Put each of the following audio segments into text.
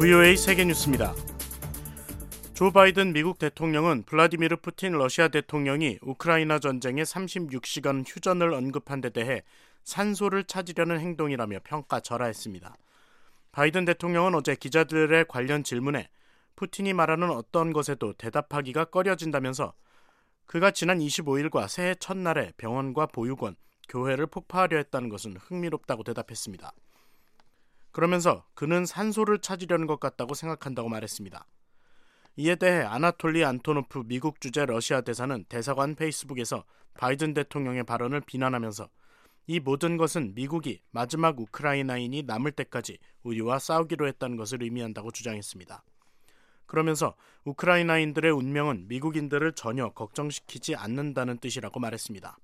VOA 세계뉴스입니다. 조 바이든 미국 대통령은 블라디미르 푸틴 러시아 대통령이 우크라이나 전쟁의 36시간 휴전을 언급한 데 대해 산소를 찾으려는 행동이라며 평가절하했습니다. 바이든 대통령은 어제 기자들의 관련 질문에 푸틴이 말하는 어떤 것에도 대답하기가 꺼려진다면서 그가 지난 25일과 새해 첫날에 병원과 보육원, 교회를 폭파하려 했다는 것은 흥미롭다고 대답했습니다. 그러면서 그는 산소를 찾으려는 것 같다고 생각한다고 말했습니다. 이에 대해 아나톨리 안토노프 미국 주재 러시아 대사는 대사관 페이스북에서 바이든 대통령의 발언을 비난하면서 이 모든 것은 미국이 마지막 우크라이나인이 남을 때까지 우리와 싸우기로 했다는 것을 의미한다고 주장했습니다. 그러면서 우크라이나인들의 운명은 미국인들을 전혀 걱정시키지 않는다는 뜻이라고 말했습니다.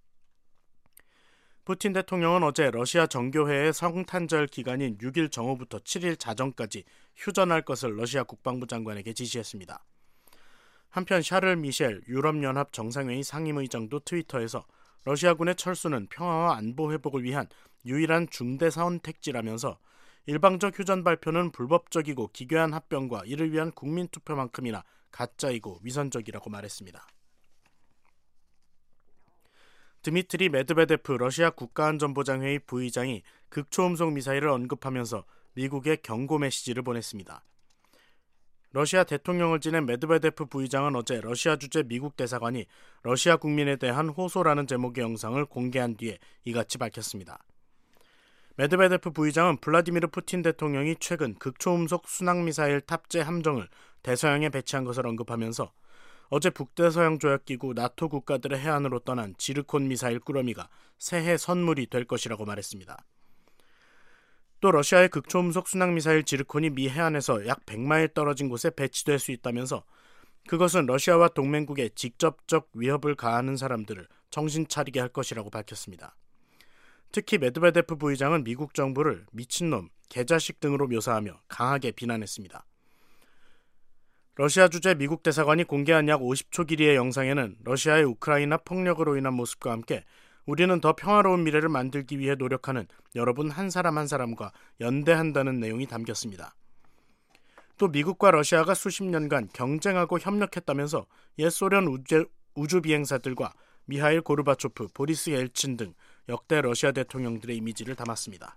푸틴 대통령은 어제 러시아 정교회의 성탄절 기간인 6일 정오부터 7일 자정까지 휴전할 것을 러시아 국방부 장관에게 지시했습니다. 한편 샤를 미셸 유럽연합 정상회의 상임의장도 트위터에서 러시아군의 철수는 평화와 안보 회복을 위한 유일한 중대 선택지라면서 일방적 휴전 발표는 불법적이고 기괴한 합병과 이를 위한 국민투표만큼이나 가짜이고 위선적이라고 말했습니다. 드미트리 메드베데프 러시아 국가안전보장회의 부의장이 극초음속 미사일을 언급하면서 미국에 경고 메시지를 보냈습니다. 러시아 대통령을 지낸 메드베데프 부의장은 어제 러시아 주재 미국 대사관이 러시아 국민에 대한 호소라는 제목의 영상을 공개한 뒤에 이같이 밝혔습니다. 메드베데프 부의장은 블라디미르 푸틴 대통령이 최근 극초음속 순항미사일 탑재 함정을 대서양에 배치한 것을 언급하면서 어제 북대서양 조약기구 나토 국가들의 해안으로 떠난 지르콘 미사일 꾸러미가 새해 선물이 될 것이라고 말했습니다. 또 러시아의 극초음속 순항미사일 지르콘이 미 해안에서 약 100마일 떨어진 곳에 배치될 수 있다면서 그것은 러시아와 동맹국에 직접적 위협을 가하는 사람들을 정신 차리게 할 것이라고 밝혔습니다. 특히 메드베데프 부의장은 미국 정부를 미친놈, 개자식 등으로 묘사하며 강하게 비난했습니다. 러시아 주재 미국 대사관이 공개한 약 50초 길이의 영상에는 러시아의 우크라이나 폭력으로 인한 모습과 함께 우리는 더 평화로운 미래를 만들기 위해 노력하는 여러분 한 사람 한 사람과 연대한다는 내용이 담겼습니다. 또 미국과 러시아가 수십 년간 경쟁하고 협력했다면서 옛 소련 우주 비행사들과 미하일 고르바초프, 보리스 엘친 등 역대 러시아 대통령들의 이미지를 담았습니다.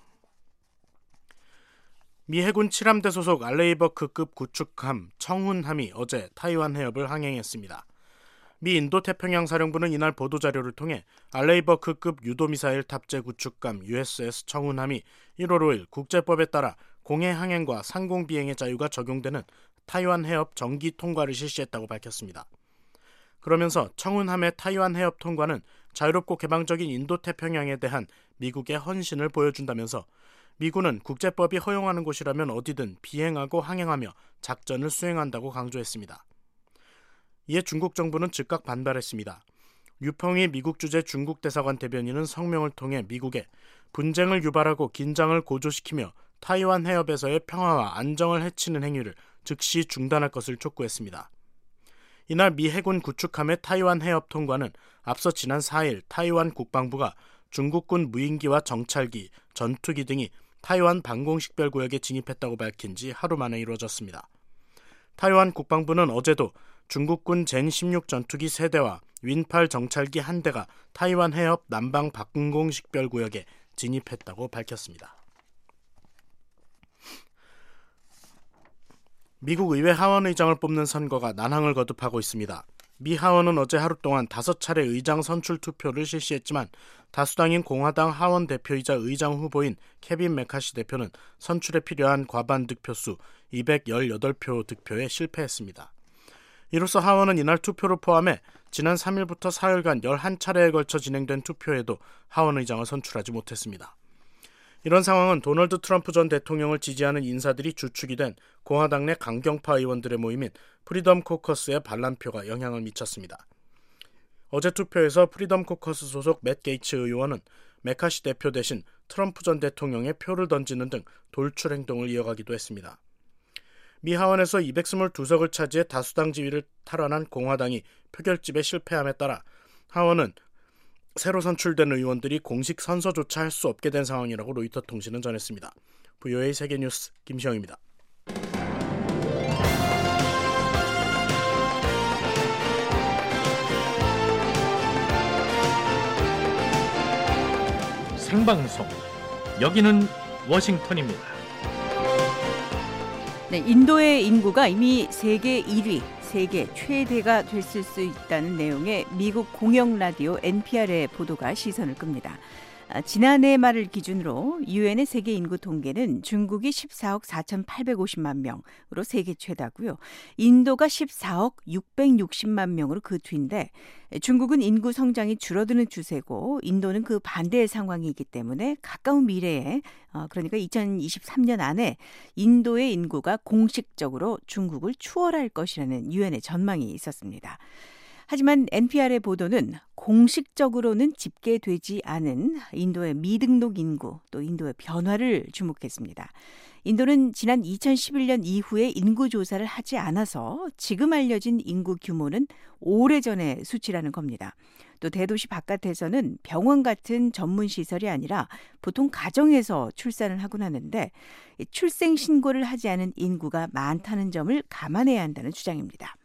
미 해군 7함대 소속 알레이버크급 구축함 청훈함이 어제 타이완 해협을 항행했습니다. 미 인도태평양 사령부는 이날 보도자료를 통해 알레이버크급 유도미사일 탑재 구축함 USS 청훈함이 1월 5일 국제법에 따라 공해 항행과 상공 비행의 자유가 적용되는 타이완 해협 정기 통과를 실시했다고 밝혔습니다. 그러면서 청훈함의 타이완 해협 통과는 자유롭고 개방적인 인도태평양에 대한 미국의 헌신을 보여준다면서 미군은 국제법이 허용하는 곳이라면 어디든 비행하고 항행하며 작전을 수행한다고 강조했습니다. 이에 중국 정부는 즉각 반발했습니다. 유펑희 미국 주재 중국 대사관 대변인은 성명을 통해 미국에 분쟁을 유발하고 긴장을 고조시키며 타이완 해협에서의 평화와 안정을 해치는 행위를 즉시 중단할 것을 촉구했습니다. 이날 미 해군 구축함의 타이완 해협 통과는 앞서 지난 4일 타이완 국방부가 중국군 무인기와 정찰기, 전투기 등이 타이완 방공식별구역에 진입했다고 밝힌 지 하루 만에 이루어졌습니다. 타이완 국방부는 어제도 중국군 젠16 전투기 3대와 윈8 정찰기 1대가 타이완 해협 남방 방공식별구역에 진입했다고 밝혔습니다. 미국 의회 하원의장을 뽑는 선거가 난항을 거듭하고 있습니다. 미 하원은 어제 하루 동안 5차례 의장 선출 투표를 실시했지만 다수당인 공화당 하원 대표이자 의장 후보인 케빈 메카시 대표는 선출에 필요한 과반 득표수 218표 득표에 실패했습니다. 이로써 하원은 이날 투표를 포함해 지난 3일부터 사흘간 11차례에 걸쳐 진행된 투표에도 하원의장을 선출하지 못했습니다. 이런 상황은 도널드 트럼프 전 대통령을 지지하는 인사들이 주축이 된 공화당 내 강경파 의원들의 모임인 프리덤 코커스의 반란표가 영향을 미쳤습니다. 어제 투표에서 프리덤 코커스 소속 맷 게이츠 의원은 메카시 대표 대신 트럼프 전 대통령의 표를 던지는 등 돌출 행동을 이어가기도 했습니다. 미 하원에서 222석을 차지해 다수당 지위를 탈환한 공화당이 표결집에 실패함에 따라 하원은 새로 선출된 의원들이 공식 선서조차 할 수 없게 된 상황이라고 로이터 통신은 전했습니다. VOA 세계뉴스 김시영입니다. 생방송. 여기는 워싱턴입니다. 네, 인도의 인구가 이미 세계 1위, 세계 최대가 됐을 수 있다는 내용의 미국 공영 라디오 NPR의 보도가 시선을 끕니다. 지난해 말을 기준으로 유엔의 세계 인구 통계는 중국이 14억 4,850만 명으로 세계 최다고요. 인도가 14억 660만 명으로 그 뒤인데 중국은 인구 성장이 줄어드는 추세고 인도는 그 반대의 상황이기 때문에 가까운 미래에 그러니까 2023년 안에 인도의 인구가 공식적으로 중국을 추월할 것이라는 유엔의 전망이 있었습니다. 하지만 NPR의 보도는 공식적으로는 집계되지 않은 인도의 미등록 인구 또 인도의 변화를 주목했습니다. 인도는 지난 2011년 이후에 인구 조사를 하지 않아서 지금 알려진 인구 규모는 오래전의 수치라는 겁니다. 또 대도시 바깥에서는 병원 같은 전문 시설이 아니라 보통 가정에서 출산을 하곤 하는데 출생 신고를 하지 않은 인구가 많다는 점을 감안해야 한다는 주장입니다.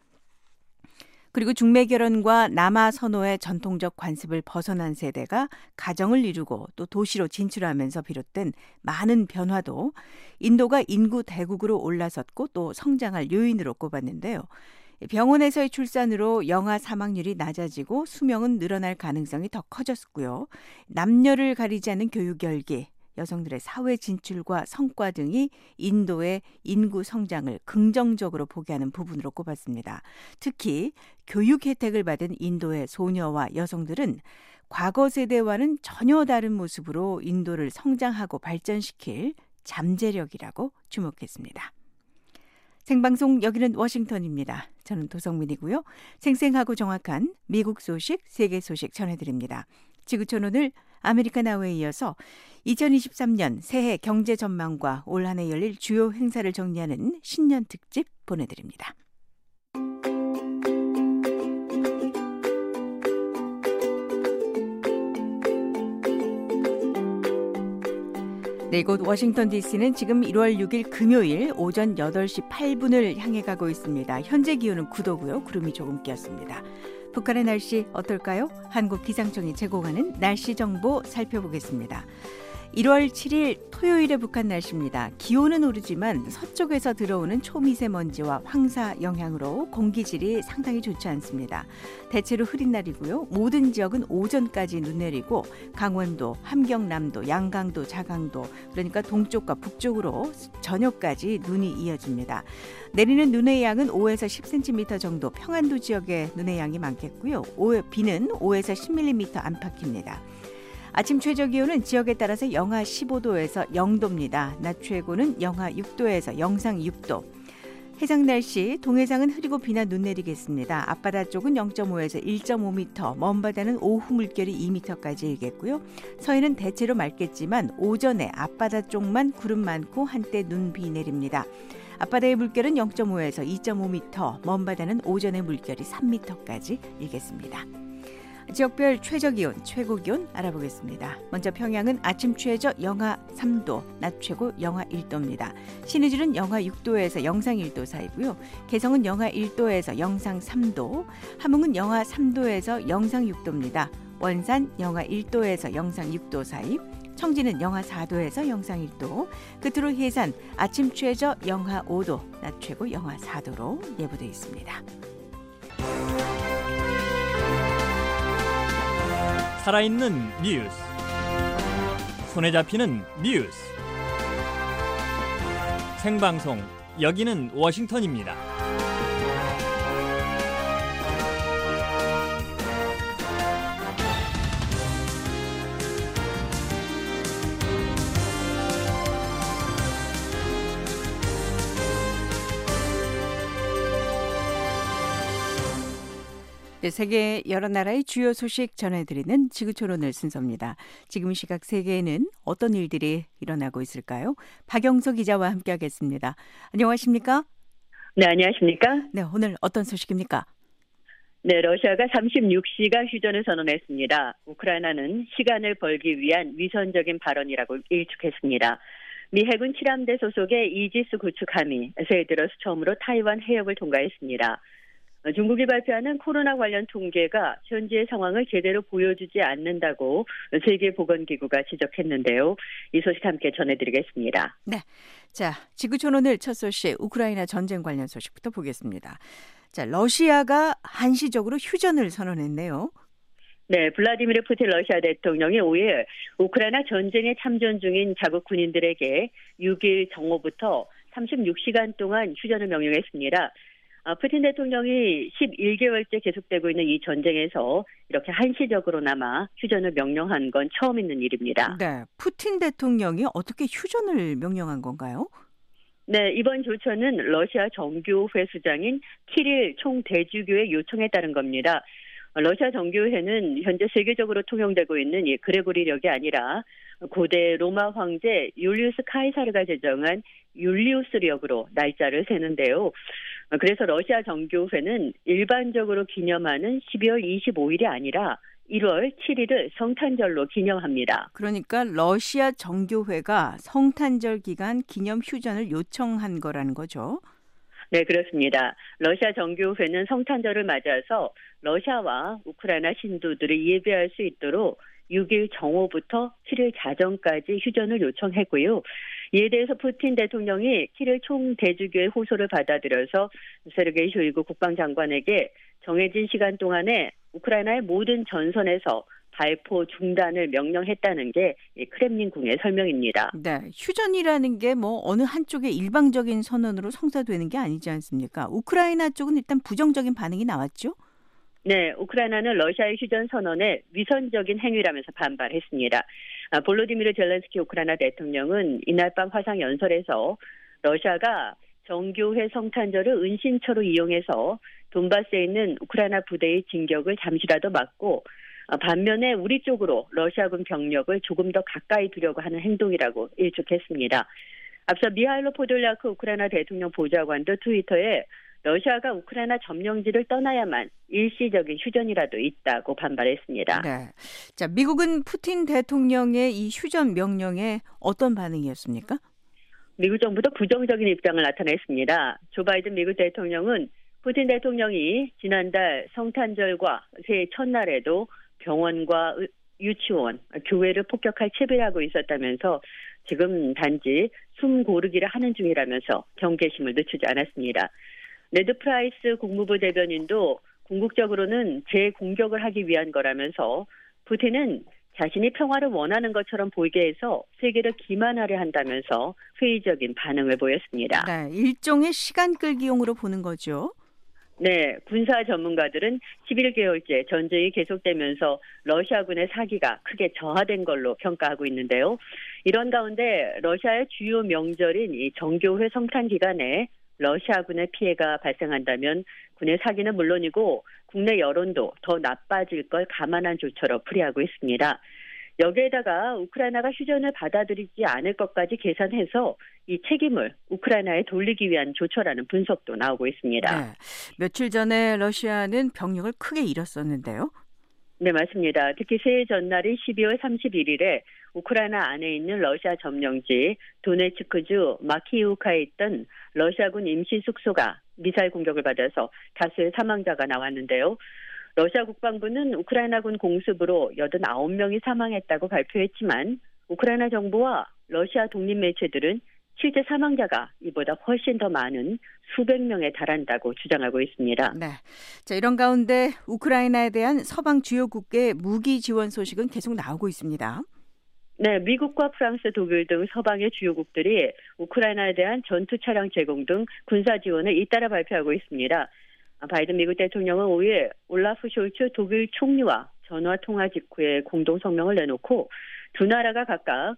그리고 중매 결혼과 남아 선호의 전통적 관습을 벗어난 세대가 가정을 이루고 또 도시로 진출하면서 비롯된 많은 변화도 인도가 인구 대국으로 올라섰고 또 성장할 요인으로 꼽았는데요. 병원에서의 출산으로 영아 사망률이 낮아지고 수명은 늘어날 가능성이 더 커졌고요. 남녀를 가리지 않는 교육 열기, 여성들의 사회 진출과 성과 등이 인도의 인구 성장을 긍정적으로 보게 하는 부분으로 꼽았습니다. 특히 교육 혜택을 받은 인도의 소녀와 여성들은 과거 세대와는 전혀 다른 모습으로 인도를 성장하고 발전시킬 잠재력이라고 주목했습니다. 생방송 여기는 워싱턴입니다. 저는 도성민이고요. 생생하고 정확한 미국 소식, 세계 소식 전해드립니다. 지구촌 오늘 아메리카 나우에 이어서 2023년 새해 경제 전망과 올 한 해 열릴 주요 행사를 정리하는 신년 특집 보내드립니다. 네, 이곳 워싱턴 DC는 지금 1월 6일 금요일 오전 8시 8분을 향해 가고 있습니다. 현재 기온은 9도고요. 구름이 조금 끼었습니다. 북한의 날씨 어떨까요? 한국기상청이 제공하는 날씨 정보 살펴보겠습니다. 1월 7일 토요일의 북한 날씨입니다. 기온은 오르지만 서쪽에서 들어오는 초미세먼지와 황사 영향으로 공기질이 상당히 좋지 않습니다. 대체로 흐린 날이고요. 모든 지역은 오전까지 눈 내리고 강원도, 함경남도, 양강도, 자강도 그러니까 동쪽과 북쪽으로 저녁까지 눈이 이어집니다. 내리는 눈의 양은 5에서 10cm 정도, 평안도 지역에 눈의 양이 많겠고요. 비는 5에서 10mm 안팎입니다. 아침 최저 기온은 지역에 따라서 영하 15도에서 0도입니다. 낮 최고는 영하 6도에서 영상 6도. 해상 날씨, 동해상은 흐리고 비나 눈 내리겠습니다. 앞바다 쪽은 0.5에서 1.5m, 먼바다는 오후 물결이 2m까지 일겠고요. 서해는 대체로 맑겠지만 오전에 앞바다 쪽만 구름 많고 한때 눈 비 내립니다. 앞바다의 물결은 0.5에서 2.5m, 먼바다는 오전에 물결이 3m까지 일겠습니다. 지역별 최저기온, 최고기온 알아보겠습니다. 먼저 평양은 아침 최저 영하 3도, 낮 최고 영하 1도입니다. 신의주는 영하 6도에서 영상 1도 사이고요. 개성은 영하 1도에서 영상 3도, 함흥은 영하 3도에서 영상 6도입니다. 원산 영하 1도에서 영상 6도 사이, 청진은 영하 4도에서 영상 1도, 끝으로 해산 아침 최저 영하 5도, 낮 최고 영하 4도로 예보되어 있습니다. 살아있는 뉴스, 손에 잡히는 뉴스, 생방송 여기는 워싱턴입니다. 네, 세계 여러 나라의 주요 소식 전해드리는 지구촌오늘 순서입니다. 지금 시각 세계에는 어떤 일들이 일어나고 있을까요? 박영석 기자와 함께하겠습니다. 안녕하십니까? 네, 안녕하십니까? 네, 오늘 어떤 소식입니까? 네, 러시아가 36시간 휴전을 선언했습니다. 우크라이나는 시간을 벌기 위한 위선적인 발언이라고 일축했습니다. 미 해군 칠함대 소속의 이지스 구축함이 새해 들어서 처음으로 타이완 해역을 통과했습니다. 중국이 발표하는 코로나 관련 통계가 현재의 상황을 제대로 보여주지 않는다고 세계보건기구가 지적했는데요. 이 소식 함께 전해드리겠습니다. 네, 자 지구촌 오늘 첫 소식 우크라이나 전쟁 관련 소식부터 보겠습니다. 자, 러시아가 한시적으로 휴전을 선언했네요. 네, 블라디미르 푸틴 러시아 대통령이 5일 우크라이나 전쟁에 참전 중인 자국 군인들에게 6일 정오부터 36시간 동안 휴전을 명령했습니다. 푸틴 대통령이 11개월째 계속되고 있는 이 전쟁에서 이렇게 한시적으로나마 휴전을 명령한 건 처음 있는 일입니다. 네, 푸틴 대통령이 어떻게 휴전을 명령한 건가요? 네, 이번 조처는 러시아 정교회 수장인 키릴 총대주교의 요청에 따른 겁니다. 러시아 정교회는 현재 세계적으로 통용되고 있는 이 그레고리력이 아니라 고대 로마 황제 율리우스 카이사르가 제정한 율리우스력으로 날짜를 세는데요. 그래서 러시아 정교회는 일반적으로 기념하는 12월 25일이 아니라 1월 7일을 성탄절로 기념합니다. 그러니까 러시아 정교회가 성탄절 기간 기념 휴전을 요청한 거라는 거죠. 네, 그렇습니다. 러시아 정교회는 성탄절을 맞아서 러시아와 우크라이나 신도들이 예배할 수 있도록 6일 정오부터 7일 자정까지 휴전을 요청했고요. 이에 대해서 푸틴 대통령이 키릴 총대주교의 호소를 받아들여서 세르게이 쇼이구 국방장관에게 정해진 시간 동안에 우크라이나의 모든 전선에서 발포 중단을 명령했다는 게 크렘린궁의 설명입니다. 네, 휴전이라는 게 뭐 어느 한쪽의 일방적인 선언으로 성사되는 게 아니지 않습니까? 우크라이나 쪽은 일단 부정적인 반응이 나왔죠? 네, 우크라이나는 러시아의 휴전 선언에 위선적인 행위라면서 반발했습니다. 볼로디미르 젤렌스키 우크라이나 대통령은 이날 밤 화상 연설에서 러시아가 정교회 성탄절을 은신처로 이용해서 돈바스에 있는 우크라이나 부대의 진격을 잠시라도 막고 반면에 우리 쪽으로 러시아군 병력을 조금 더 가까이 두려고 하는 행동이라고 일축했습니다. 앞서 미하일로 포돌리아크 우크라이나 대통령 보좌관도 트위터에 러시아가 우크라이나 점령지를 떠나야만 일시적인 휴전이라도 있다고 반발했습니다. 네. 자, 미국은 푸틴 대통령의 이 휴전 명령에 어떤 반응이었습니까? 미국 정부도 부정적인 입장을 나타냈습니다. 조 바이든 미국 대통령은 푸틴 대통령이 지난달 성탄절과 새해 첫날에도 병원과 유치원, 교회를 폭격할 채비를 하고 있었다면서 지금 단지 숨 고르기를 하는 중이라면서 경계심을 늦추지 않았습니다. 네드 프라이스 국무부 대변인도 궁극적으로는 재공격을 하기 위한 거라면서 푸틴은 자신이 평화를 원하는 것처럼 보이게 해서 세계를 기만하려 한다면서 회의적인 반응을 보였습니다. 네, 일종의 시간 끌기용으로 보는 거죠. 네, 군사 전문가들은 11개월째 전쟁이 계속되면서 러시아군의 사기가 크게 저하된 걸로 평가하고 있는데요. 이런 가운데 러시아의 주요 명절인 이 정교회 성탄 기간에 러시아군의 피해가 발생한다면 군의 사기는 물론이고 국내 여론도 더 나빠질 걸 감안한 조처로 풀이하고 있습니다. 여기에다가 우크라이나가 휴전을 받아들이지 않을 것까지 계산해서 이 책임을 우크라이나에 돌리기 위한 조처라는 분석도 나오고 있습니다. 네, 며칠 전에 러시아는 병력을 크게 잃었었는데요. 네, 맞습니다. 특히 새해 전날인 12월 31일에 우크라이나 안에 있는 러시아 점령지 도네츠크주 마키이우카에 있던 러시아군 임시 숙소가 미사일 공격을 받아서 다수의 사망자가 나왔는데요. 러시아 국방부는 우크라이나군 공습으로 89명이 사망했다고 발표했지만 우크라이나 정부와 러시아 독립 매체들은 실제 사망자가 이보다 훨씬 더 많은 수백 명에 달한다고 주장하고 있습니다. 네, 자 이런 가운데 우크라이나에 대한 서방 주요국의 무기 지원 소식은 계속 나오고 있습니다. 네, 미국과 프랑스, 독일 등 서방의 주요국들이 우크라이나에 대한 전투 차량 제공 등 군사 지원을 잇따라 발표하고 있습니다. 바이든 미국 대통령은 5일 올라프 숄츠 독일 총리와 전화 통화 직후에 공동 성명을 내놓고 두 나라가 각각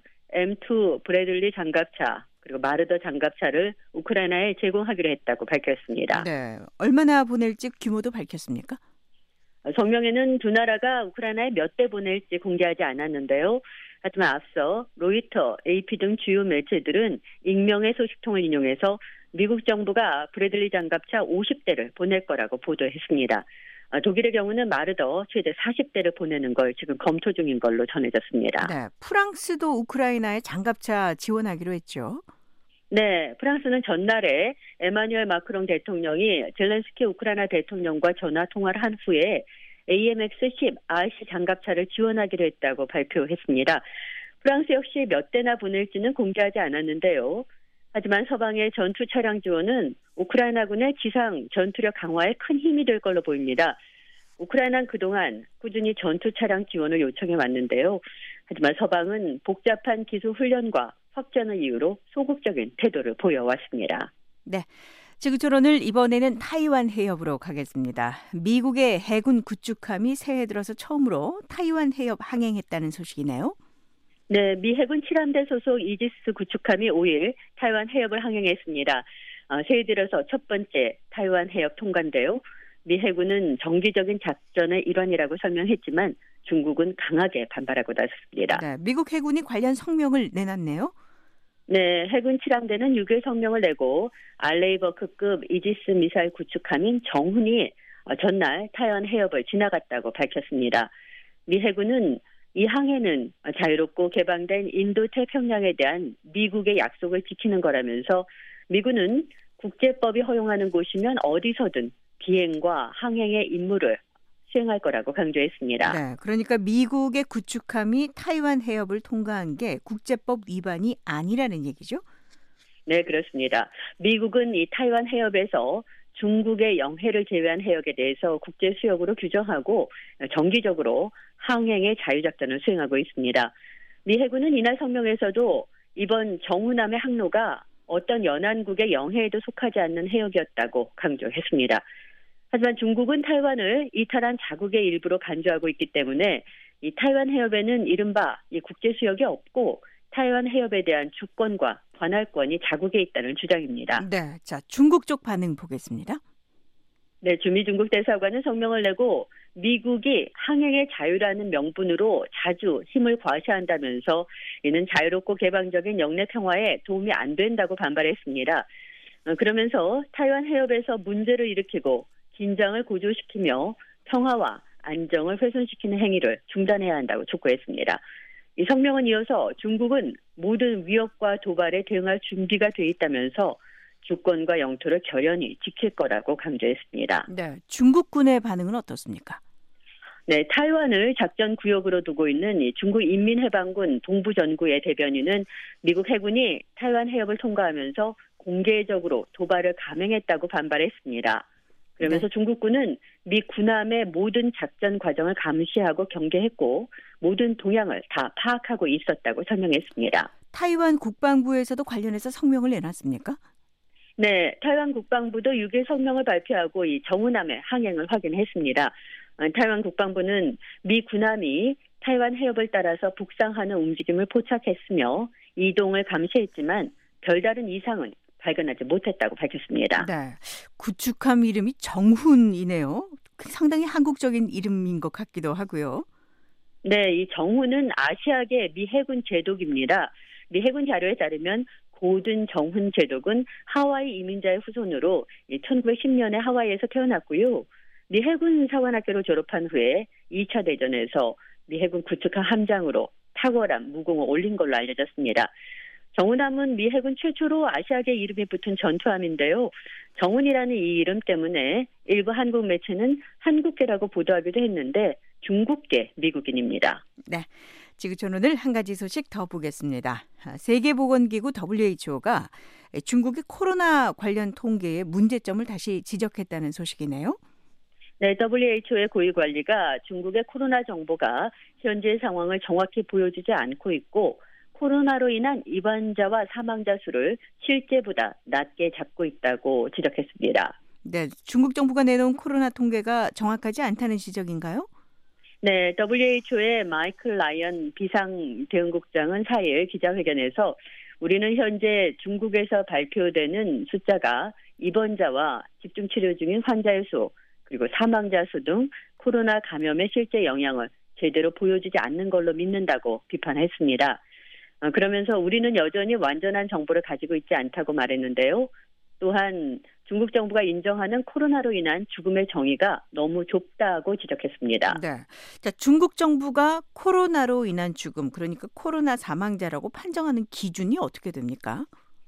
M2 브래들리 장갑차 그리고 마르더 장갑차를 우크라이나에 제공하기로 했다고 밝혔습니다. 네, 얼마나 보낼지 규모도 밝혔습니까? 성명에는 두 나라가 우크라이나에 몇 대 보낼지 공개하지 않았는데요. 하지만 앞서 로이터, AP 등 주요 매체들은 익명의 소식통을 인용해서 미국 정부가 브래들리 장갑차 50대를 보낼 거라고 보도했습니다. 독일의 경우는 마르더 최대 40대를 보내는 걸 지금 검토 중인 걸로 전해졌습니다. 네, 프랑스도 우크라이나에 장갑차 지원하기로 했죠. 네, 프랑스는 전날에 에마뉴엘 마크롱 대통령이 젤렌스키 우크라이나 대통령과 전화 통화를 한 후에 AMX-10 RC 장갑차를 지원하기로 했다고 발표했습니다. 프랑스 역시 몇 대나 보낼지는 공개하지 않았는데요. 하지만 서방의 전투 차량 지원은 우크라이나군의 지상 전투력 강화에 큰 힘이 될 걸로 보입니다. 우크라이나는 그동안 꾸준히 전투 차량 지원을 요청해 왔는데요. 하지만 서방은 복잡한 기술 훈련과 확전을 이유로 소극적인 태도를 보여왔습니다. 네. 지구촌오늘 이번에는 타이완 해협으로 가겠습니다. 미국의 해군 구축함이 새해 들어서 처음으로 타이완 해협 항행했다는 소식이네요. 네, 미 해군 7함대 소속 이지스 구축함이 5일 타이완 해협을 항행했습니다. 새해 들어서 첫 번째 타이완 해협 통과인데요. 미 해군은 정기적인 작전의 일환이라고 설명했지만 중국은 강하게 반발하고 나섰습니다. 네, 미국 해군이 관련 성명을 내놨네요. 네, 해군 7함대는 6일 성명을 내고 알레이버크급 이지스 미사일 구축함인 정훈이 전날 타이완 해협을 지나갔다고 밝혔습니다. 미 해군은 이 항해는 자유롭고 개방된 인도 태평양에 대한 미국의 약속을 지키는 거라면서 미군은 국제법이 허용하는 곳이면 어디서든 비행과 항행의 임무를 수행할 거라고 강조했습니다. 네, 그러니까 미국의 구축함이 타이완 해협을 통과한 게 국제법 위반이 아니라는 얘기죠? 네, 그렇습니다. 미국은 이 타이완 해협에서 중국의 영해를 제외한 해역에 대해서 국제 수역으로 규정하고 정기적으로 항행의 자유작전을 수행하고 있습니다. 미 해군은 이날 성명에서도 이번 정훈함의 항로가 어떤 연안국의 영해에도 속하지 않는 해역이었다고 강조했습니다. 하지만 중국은 타이완을 이탈한 자국의 일부로 간주하고 있기 때문에 이 타이완 해협에는 이른바 이 국제 수역이 없고 타이완 해협에 대한 주권과 관할권이 자국에 있다는 주장입니다. 네, 자 중국 쪽 반응 보겠습니다. 네, 주미 중국 대사관은 성명을 내고 미국이 항행의 자유라는 명분으로 자주 힘을 과시한다면서 이는 자유롭고 개방적인 영내 평화에 도움이 안 된다고 반발했습니다. 그러면서 타이완 해협에서 문제를 일으키고 긴장을 고조시키며 평화와 안정을 훼손시키는 행위를 중단해야 한다고 촉구했습니다. 이 성명은 이어서 중국은 모든 위협과 도발에 대응할 준비가 돼 있다면서 주권과 영토를 결연히 지킬 거라고 강조했습니다. 네, 중국군의 반응은 어떻습니까? 네, 타이완을 작전 구역으로 두고 있는 이 중국 인민해방군 동부전구의 대변인은 미국 해군이 타이완 해협을 통과하면서 공개적으로 도발을 감행했다고 반발했습니다. 그러면서 네. 중국군은 미 군함의 모든 작전 과정을 감시하고 경계했고 모든 동향을 다 파악하고 있었다고 설명했습니다. 타이완 국방부에서도 관련해서 성명을 내놨습니까? 네, 타이완 국방부도 6일 성명을 발표하고 이 정훈함의 항행을 확인했습니다. 타이완 국방부는 미 군함이 타이완 해협을 따라서 북상하는 움직임을 포착했으며 이동을 감시했지만 별다른 이상은 발견하지 못했다고 밝혔습니다. 네, 구축함 이름이 정훈이네요. 상당히 한국적인 이름인 것 같기도 하고요. 네, 이 정훈은 아시아계 미 해군 제독입니다. 미 해군 자료에 따르면 고든 정훈 제독은 하와이 이민자의 후손으로 1910년에 하와이에서 태어났고요. 미 해군 사관학교를 졸업한 후에 2차 대전에서 미 해군 구축함 함장으로 탁월한 무공을 올린 걸로 알려졌습니다. 정훈함은 미 해군 최초로 아시아계 이름이 붙은 전투함인데요. 정훈이라는 이 이름 때문에 일부 한국 매체는 한국계라고 보도하기도 했는데 중국계 미국인입니다. 네, 지구촌 오늘 한 가지 소식 더 보겠습니다. 세계보건기구 WHO가 중국의 코로나 관련 통계의 문제점을 다시 지적했다는 소식이네요. 네, WHO의 고위관리가 중국의 코로나 정보가 현재 상황을 정확히 보여주지 않고 있고 코로나로 인한 입원자와 사망자 수를 실제보다 낮게 잡고 있다고 지적했습니다. 네, 중국 정부가 내놓은 코로나 통계가 정확하지 않다는 지적인가요? 네, WHO의 마이클 라이언 비상대응국장은 4일 기자회견에서 우리는 현재 중국에서 발표되는 숫자가 입원자와 집중치료 중인 환자의 수 그리고 사망자 수 등 코로나 감염의 실제 영향을 제대로 보여주지 않는 걸로 믿는다고 비판했습니다. 그러면서 우리는 여전히 완전한 정보를 가지고 있지 않다고 말했는데요. 또한 중국 정부가 인정하는 코로나로 인한 죽음의 정의가 너무 좁다고 지적했습니다. 네, 자, 중국 정부가 코로나로 인한 죽음, 그러니까 코로나 사망자라고 판정하는 기준이 어떻게 됩니까?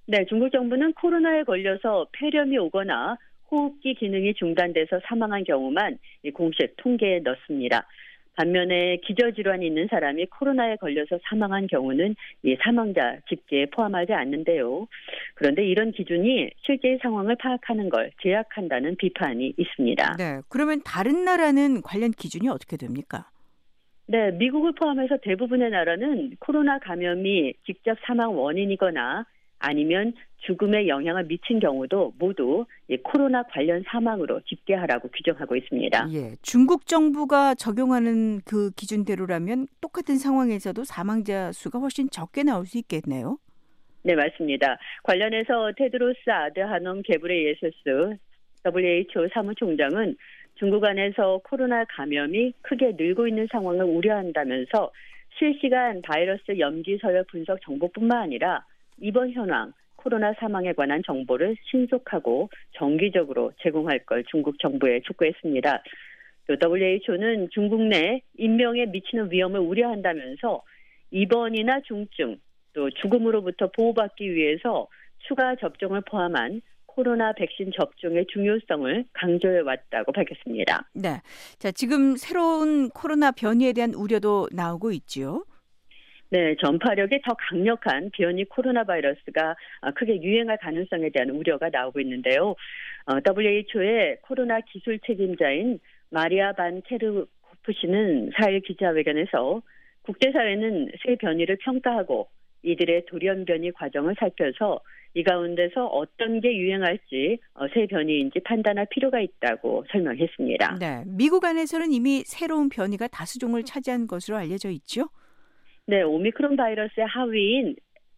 네, 중국 정부는 코로나에 걸려서 폐렴이 오거나 호흡기 기능이 중단돼서 사망한 경우만 공식 통계에 넣습니다. 반면에 기저질환이 있는 사람이 코로나에 걸려서 사망한 경우는 이 사망자 집계에 포함하지 않는데요. 그런데 이런 기준이 실제의 상황을 파악하는 걸 제약한다는 비판이 있습니다. 네, 그러면 다른 나라는 관련 기준이 어떻게 됩니까? 네, 미국을 포함해서 대부분의 나라는 코로나 감염이 직접 사망 원인이거나 아니면 죽음에 영향을 미친 경우도 모두 코로나 관련 사망으로 집계하라고 규정하고 있습니다. 예, 중국 정부가 적용하는 그 기준대로라면 똑같은 상황에서도 사망자 수가 훨씬 적게 나올 수 있겠네요. 네, 맞습니다. 관련해서 테드로스 아드하놈 게브레예수스 WHO 사무총장은 중국 안에서 코로나 감염이 크게 늘고 있는 상황을 우려한다면서 실시간 바이러스 염기 서열 분석 정보뿐만 아니라 이번 현황, 코로나 사망에 관한 정보를 신속하고 정기적으로 제공할 걸 중국 정부에 촉구했습니다. 또 WHO는 중국 내 인명에 미치는 위험을 우려한다면서 입원이나 중증, 또 죽음으로부터 보호받기 위해서 추가 접종을 포함한 코로나 백신 접종의 중요성을 강조해 왔다고 밝혔습니다. 네, 자 지금 새로운 코로나 변이에 대한 우려도 나오고 있지요. 네, 전파력이 더 강력한 변이 코로나 바이러스가 크게 유행할 가능성에 대한 우려가 나오고 있는데요. WHO의 코로나 기술 책임자인 마리아 반 케르코프 씨는 4일 기자회견에서 국제사회는 새 변이를 평가하고 이들의 돌연변이 과정을 살펴서 이 가운데서 어떤 게 유행할지 새 변이인지 판단할 필요가 있다고 설명했습니다. 네, 미국 안에서는 이미 새로운 변이가 다수종을 차지한 것으로 알려져 있죠. 네, 오미크론 바이러스의 하위인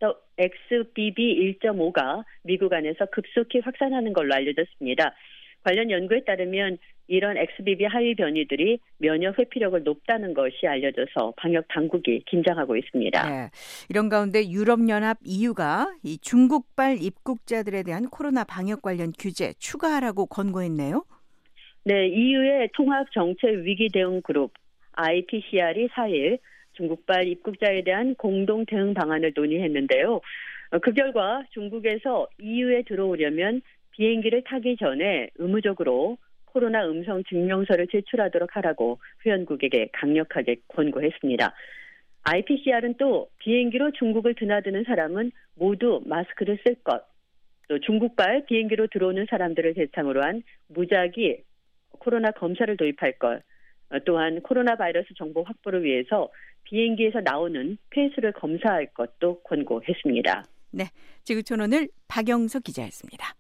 XBB 1.5가 미국 안에서 급속히 확산하는 걸로 알려졌습니다. 관련 연구에 따르면 이런 XBB 하위 변이들이 면역 회피력을 높다는 것이 알려져서 방역 당국이 긴장하고 있습니다. 네, 이런 가운데 유럽연합 EU가 이 중국발 입국자들에 대한 코로나 방역 관련 규제 추가하라고 권고했네요. 네, EU의 통합정책위기대응그룹 IPCR이 4일 중국발 입국자에 대한 공동 대응 방안을 논의했는데요. 그 결과 중국에서 EU에 들어오려면 비행기를 타기 전에 의무적으로 코로나 음성 증명서를 제출하도록 하라고 회원국에게 강력하게 권고했습니다. IPCR은 또 비행기로 중국을 드나드는 사람은 모두 마스크를 쓸 것, 또 중국발 비행기로 들어오는 사람들을 대상으로 한 무작위 코로나 검사를 도입할 것, 또한 코로나 바이러스 정보 확보를 위해서 비행기에서 나오는 폐수를 검사할 것도 권고했습니다. 네, 지구촌 오늘 박영석 기자였습니다.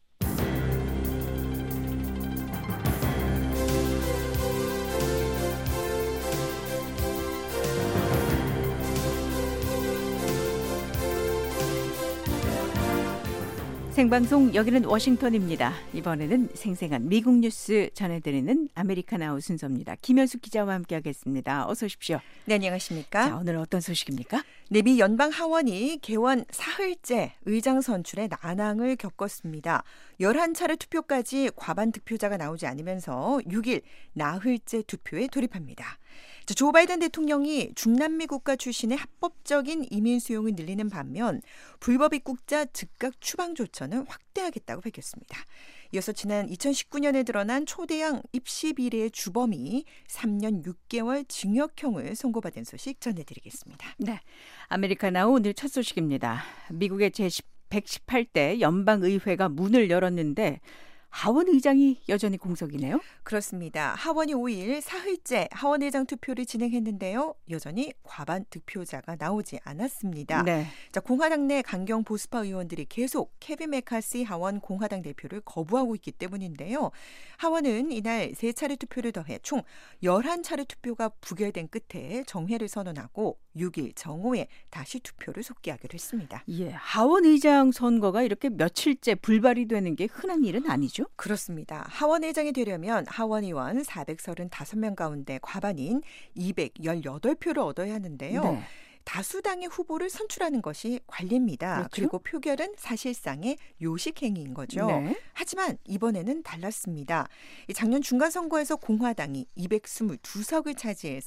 생방송 여기는 워싱턴입니다. 이번에는 생생한 미국 뉴스 전해드리는 아메리카나우 순서입니다. 김현숙 기자와 함께하겠습니다. 어서 오십시오. 네, 안녕하십니까? 자, 오늘 어떤 소식입니까? 네, 미 연방 하원이 개원 사흘째 의장 선출에 난항을 겪었습니다. 11차례 투표까지 과반 득표자가 나오지 않으면서 6일 나흘째 투표에 돌입합니다. 조 바이든 대통령이 중남미 국가 출신의 합법적인 이민 수용을 늘리는 반면 불법 입국자 즉각 추방 조처는 확대하겠다고 밝혔습니다. 이어서 지난 2019년에 드러난 초대형 입시 비리의 주범이 3년 6개월 징역형을 선고받은 소식 전해드리겠습니다. 네, 아메리카나우 오늘 첫 소식입니다. 미국의 제118대 연방의회가 문을 열었는데 하원 의장이 여전히 공석이네요. 그렇습니다. 하원이 5일 사흘째 하원 의장 투표를 진행했는데요. 여전히 과반 득표자가 나오지 않았습니다. 네. 자, 공화당 내 강경 보수파 의원들이 계속 케빈 메카시 하원 공화당 대표를 거부하고 있기 때문인데요. 하원은 이날 3차례 투표를 더해 총 11차례 투표가 부결된 끝에 정회를 선언하고 6일 정오에 다시 투표를 속기하기로 했습니다. 예, 하원 의장 선거가 이렇게 며칠째 불발이 되는 게 흔한 일은 아니죠? 그렇습니다. 하원 의장이 되려면 하원 의원 435명 가운데 과반인 218표를 얻어야 하는데요. 네. 다수당의 후보를 선출하는 것이 관리입니다. 그렇죠? 그리고 표결은 사실상의 요식행위인 거죠. 네. 하지만 이번에는 달랐습니다. 작년 중간선거에서 공화당이 222석을 차지해서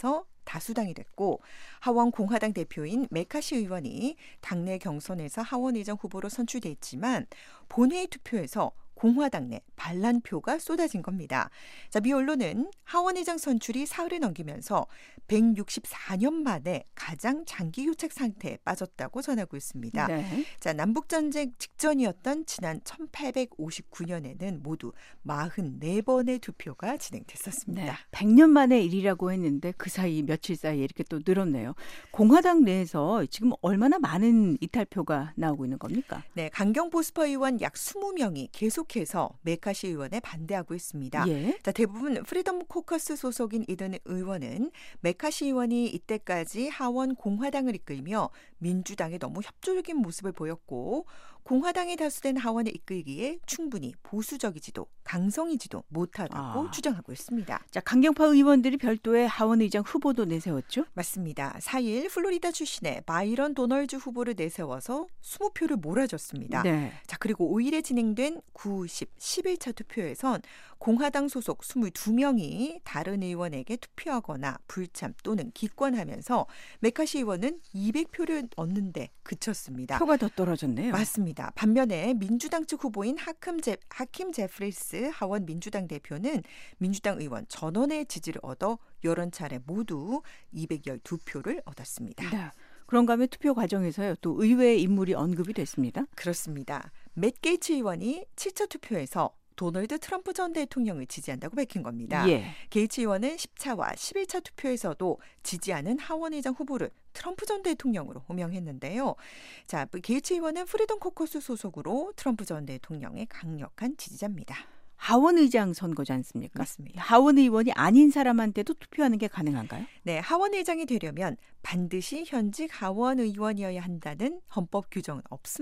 다수당이 됐고 하원 공화당 대표인 메카시 의원이 당내 경선에서 하원 의장 후보로 선출돼 있지만 본회의 투표에서 공화당 내 반란표가 쏟아진 겁니다. 자, 미 언론은 하원 의장 선출이 사흘을 넘기면서 164년 만에 가장 장기 교착 상태에 빠졌다고 전하고 있습니다. 네. 자, 남북전쟁 직전이었던 지난 1859년에는 모두 44번의 투표가 진행됐었습니다. 네. 100년 만의 일이라고 했는데 그 사이 며칠 사이에 이렇게 또 늘었네요. 공화당 내에서 지금 얼마나 많은 이탈표가 나오고 있는 겁니까? 네, 강경 보수파 의원 약 20명이 계속해서 메카시 의원에 반대하고 있습니다. 예. 자, 대부분 프리덤 코커스 소속인 이든 의원은 메카시 의원이 이때까지 하원 공화당을 이끌며 민주당에 너무 협조적인 모습을 보였고 공화당이 다수된 하원을 이끌기에 충분히 보수적이지도 강성이지도 못하다고 주장하고 있습니다. 자, 강경파 의원들이 별도의 하원 의장 후보도 내세웠죠? 맞습니다. 4일 플로리다 출신의 바이런 도널즈 후보를 내세워서 20표를 몰아줬습니다. 네. 자, 그리고 5일에 진행된 9, 10, 11차 투표에선 공화당 소속 22명이 다른 의원에게 투표하거나 불참 또는 기권하면서 메카시 의원은 200표를 얻는데 그쳤습니다. 표가 더 떨어졌네요. 맞습니다. 반면에 민주당 측 후보인 하킴 제프리스 하원 민주당 대표는 민주당 의원 전원의 지지를 얻어 여러 차례 모두 212표를 얻었습니다. 네. 그런가 하면 투표 과정에서요. 또 의외의 인물이 언급이 됐습니다. 그렇습니다. 맷 게이츠 의원이 7차 투표에서 도널드 트럼프 전 대통령을 지지한다고 밝힌 겁니다. 예. 게이츠 의원은 10차와 11차 투표에서도 지지하는 하원 의장 후보를 트럼프 전 대통령으로 호명했는데요. 자, 게이츠 의원은 프리덤 코커스 소속으로 트럼프 전 대통령의 강력한 지지자입니다. 하원 의장 선거지 않습니까? 맞습니다. 하원 의원이 아닌 사람한테도 투표하는 게 가능한가요? 네, 하원 의장이 되려면 반드시 현직 하원 의원이어야 한다는 헌법 규정은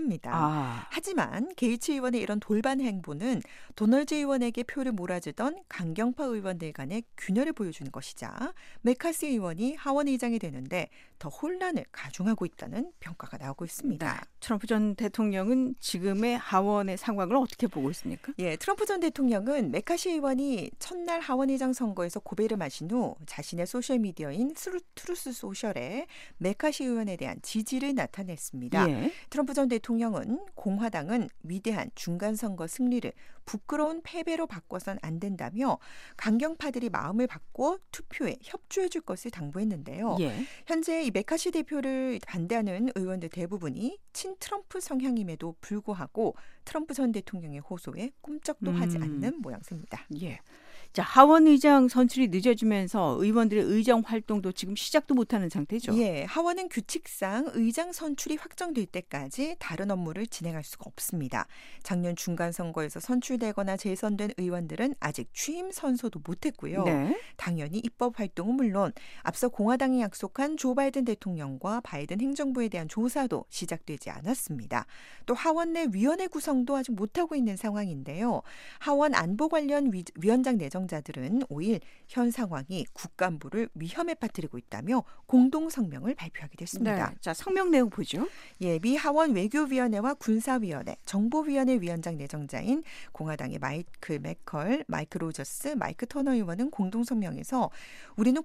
없습니다. 하지만 게이츠 의원의 이런 돌반 행보는 도널드 의원에게 표를 몰아주던 강경파 의원들 간의 균열을 보여주는 것이자 메카시 의원이 하원 의장이 되는데 더 혼란을 가중하고 있다는 평가가 나오고 있습니다. 네. 트럼프 전 대통령은 지금의 하원의 상황을 어떻게 보고 있습니까? 예, 트럼프 전 대통령은 메카시 의원이 첫날 하원 의장 선거에서 고배를 마신 후 자신의 소셜미디어인 트루스 소셜에 메카시 의원에 대한 지지를 나타냈습니다. 예. 트럼프 전 대통령은 공화당은 위대한 중간선거 승리를 부끄러운 패배로 바꿔선 안 된다며 강경파들이 마음을 바꿔 투표에 협조해 줄 것을 당부했는데요. 예. 현재 이 메카시 대표를 반대하는 의원들 대부분이 친트럼프 성향임에도 불구하고 트럼프 전 대통령의 호소에 꿈쩍도 하지 않는 모양새입니다. 예. 자, 하원 의장 선출이 늦어지면서 의원들의 의정 활동도 지금 시작도 못하는 상태죠. 예, 하원은 규칙상 의장 선출이 확정될 때까지 다른 업무를 진행할 수가 없습니다. 작년 중간 선거에서 선출되거나 재선된 의원들은 아직 취임 선서도 못했고요. 네. 당연히 입법 활동은 물론 앞서 공화당이 약속한 조 바이든 대통령과 바이든 행정부에 대한 조사도 시작되지 않았습니다. 또 하원 내 위원회 구성도 아직 못하고 있는 상황인데요. 하원 안보 관련 위원장 내정자들은 5일 현 상황이 국가안보를 위험에 빠뜨리고 있다며 공동 성명을 발표하게 됐습니다. 네. 자, 성명 내용 보죠. 예, 미 하원 외교위원회와 군사위원회, 정보위원회 위원장 내정자인 공화당의 마이클 맥컬, 마이크 로저스, 마이크 터너 의원은 공동 성명에서 우리는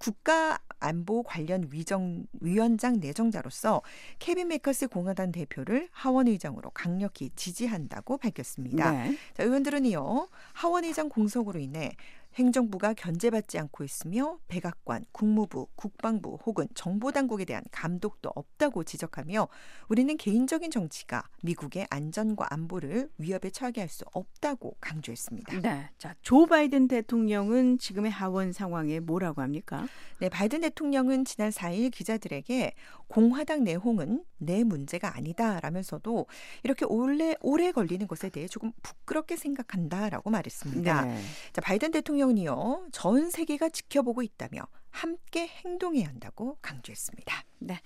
국가안보 관련 위원장 내정자로서 케빈 메커스 공화당 대표를 하원 의장으로 강력히 지지한다고 밝혔습니다. 네. 자, 의원들은 이어 하원 의장 공석으로 인해 행정부가 견제받지 않고 있으며 백악관, 국무부, 국방부 혹은 정보당국에 대한 감독도 없다고 지적하며 우리는 개인적인 정치가 미국의 안전과 안보를 위협에 처하게 할 수 없다고 강조했습니다. 네. 자, 조 바이든 대통령은 지금의 하원 상황에 뭐라고 합니까? 네, 바이든 대통령은 지난 4일 기자들에게 공화당 내홍은 내 문제가 아니다라면서도 이렇게 오래 걸리는 것에 대해 조금 부끄럽게 생각한다라고 말했습니다. 네. 자, 바이든 대통령은요, 전 세계가 지켜보고 있다며 함께 행동해야 한다고 강조했습니다. 네.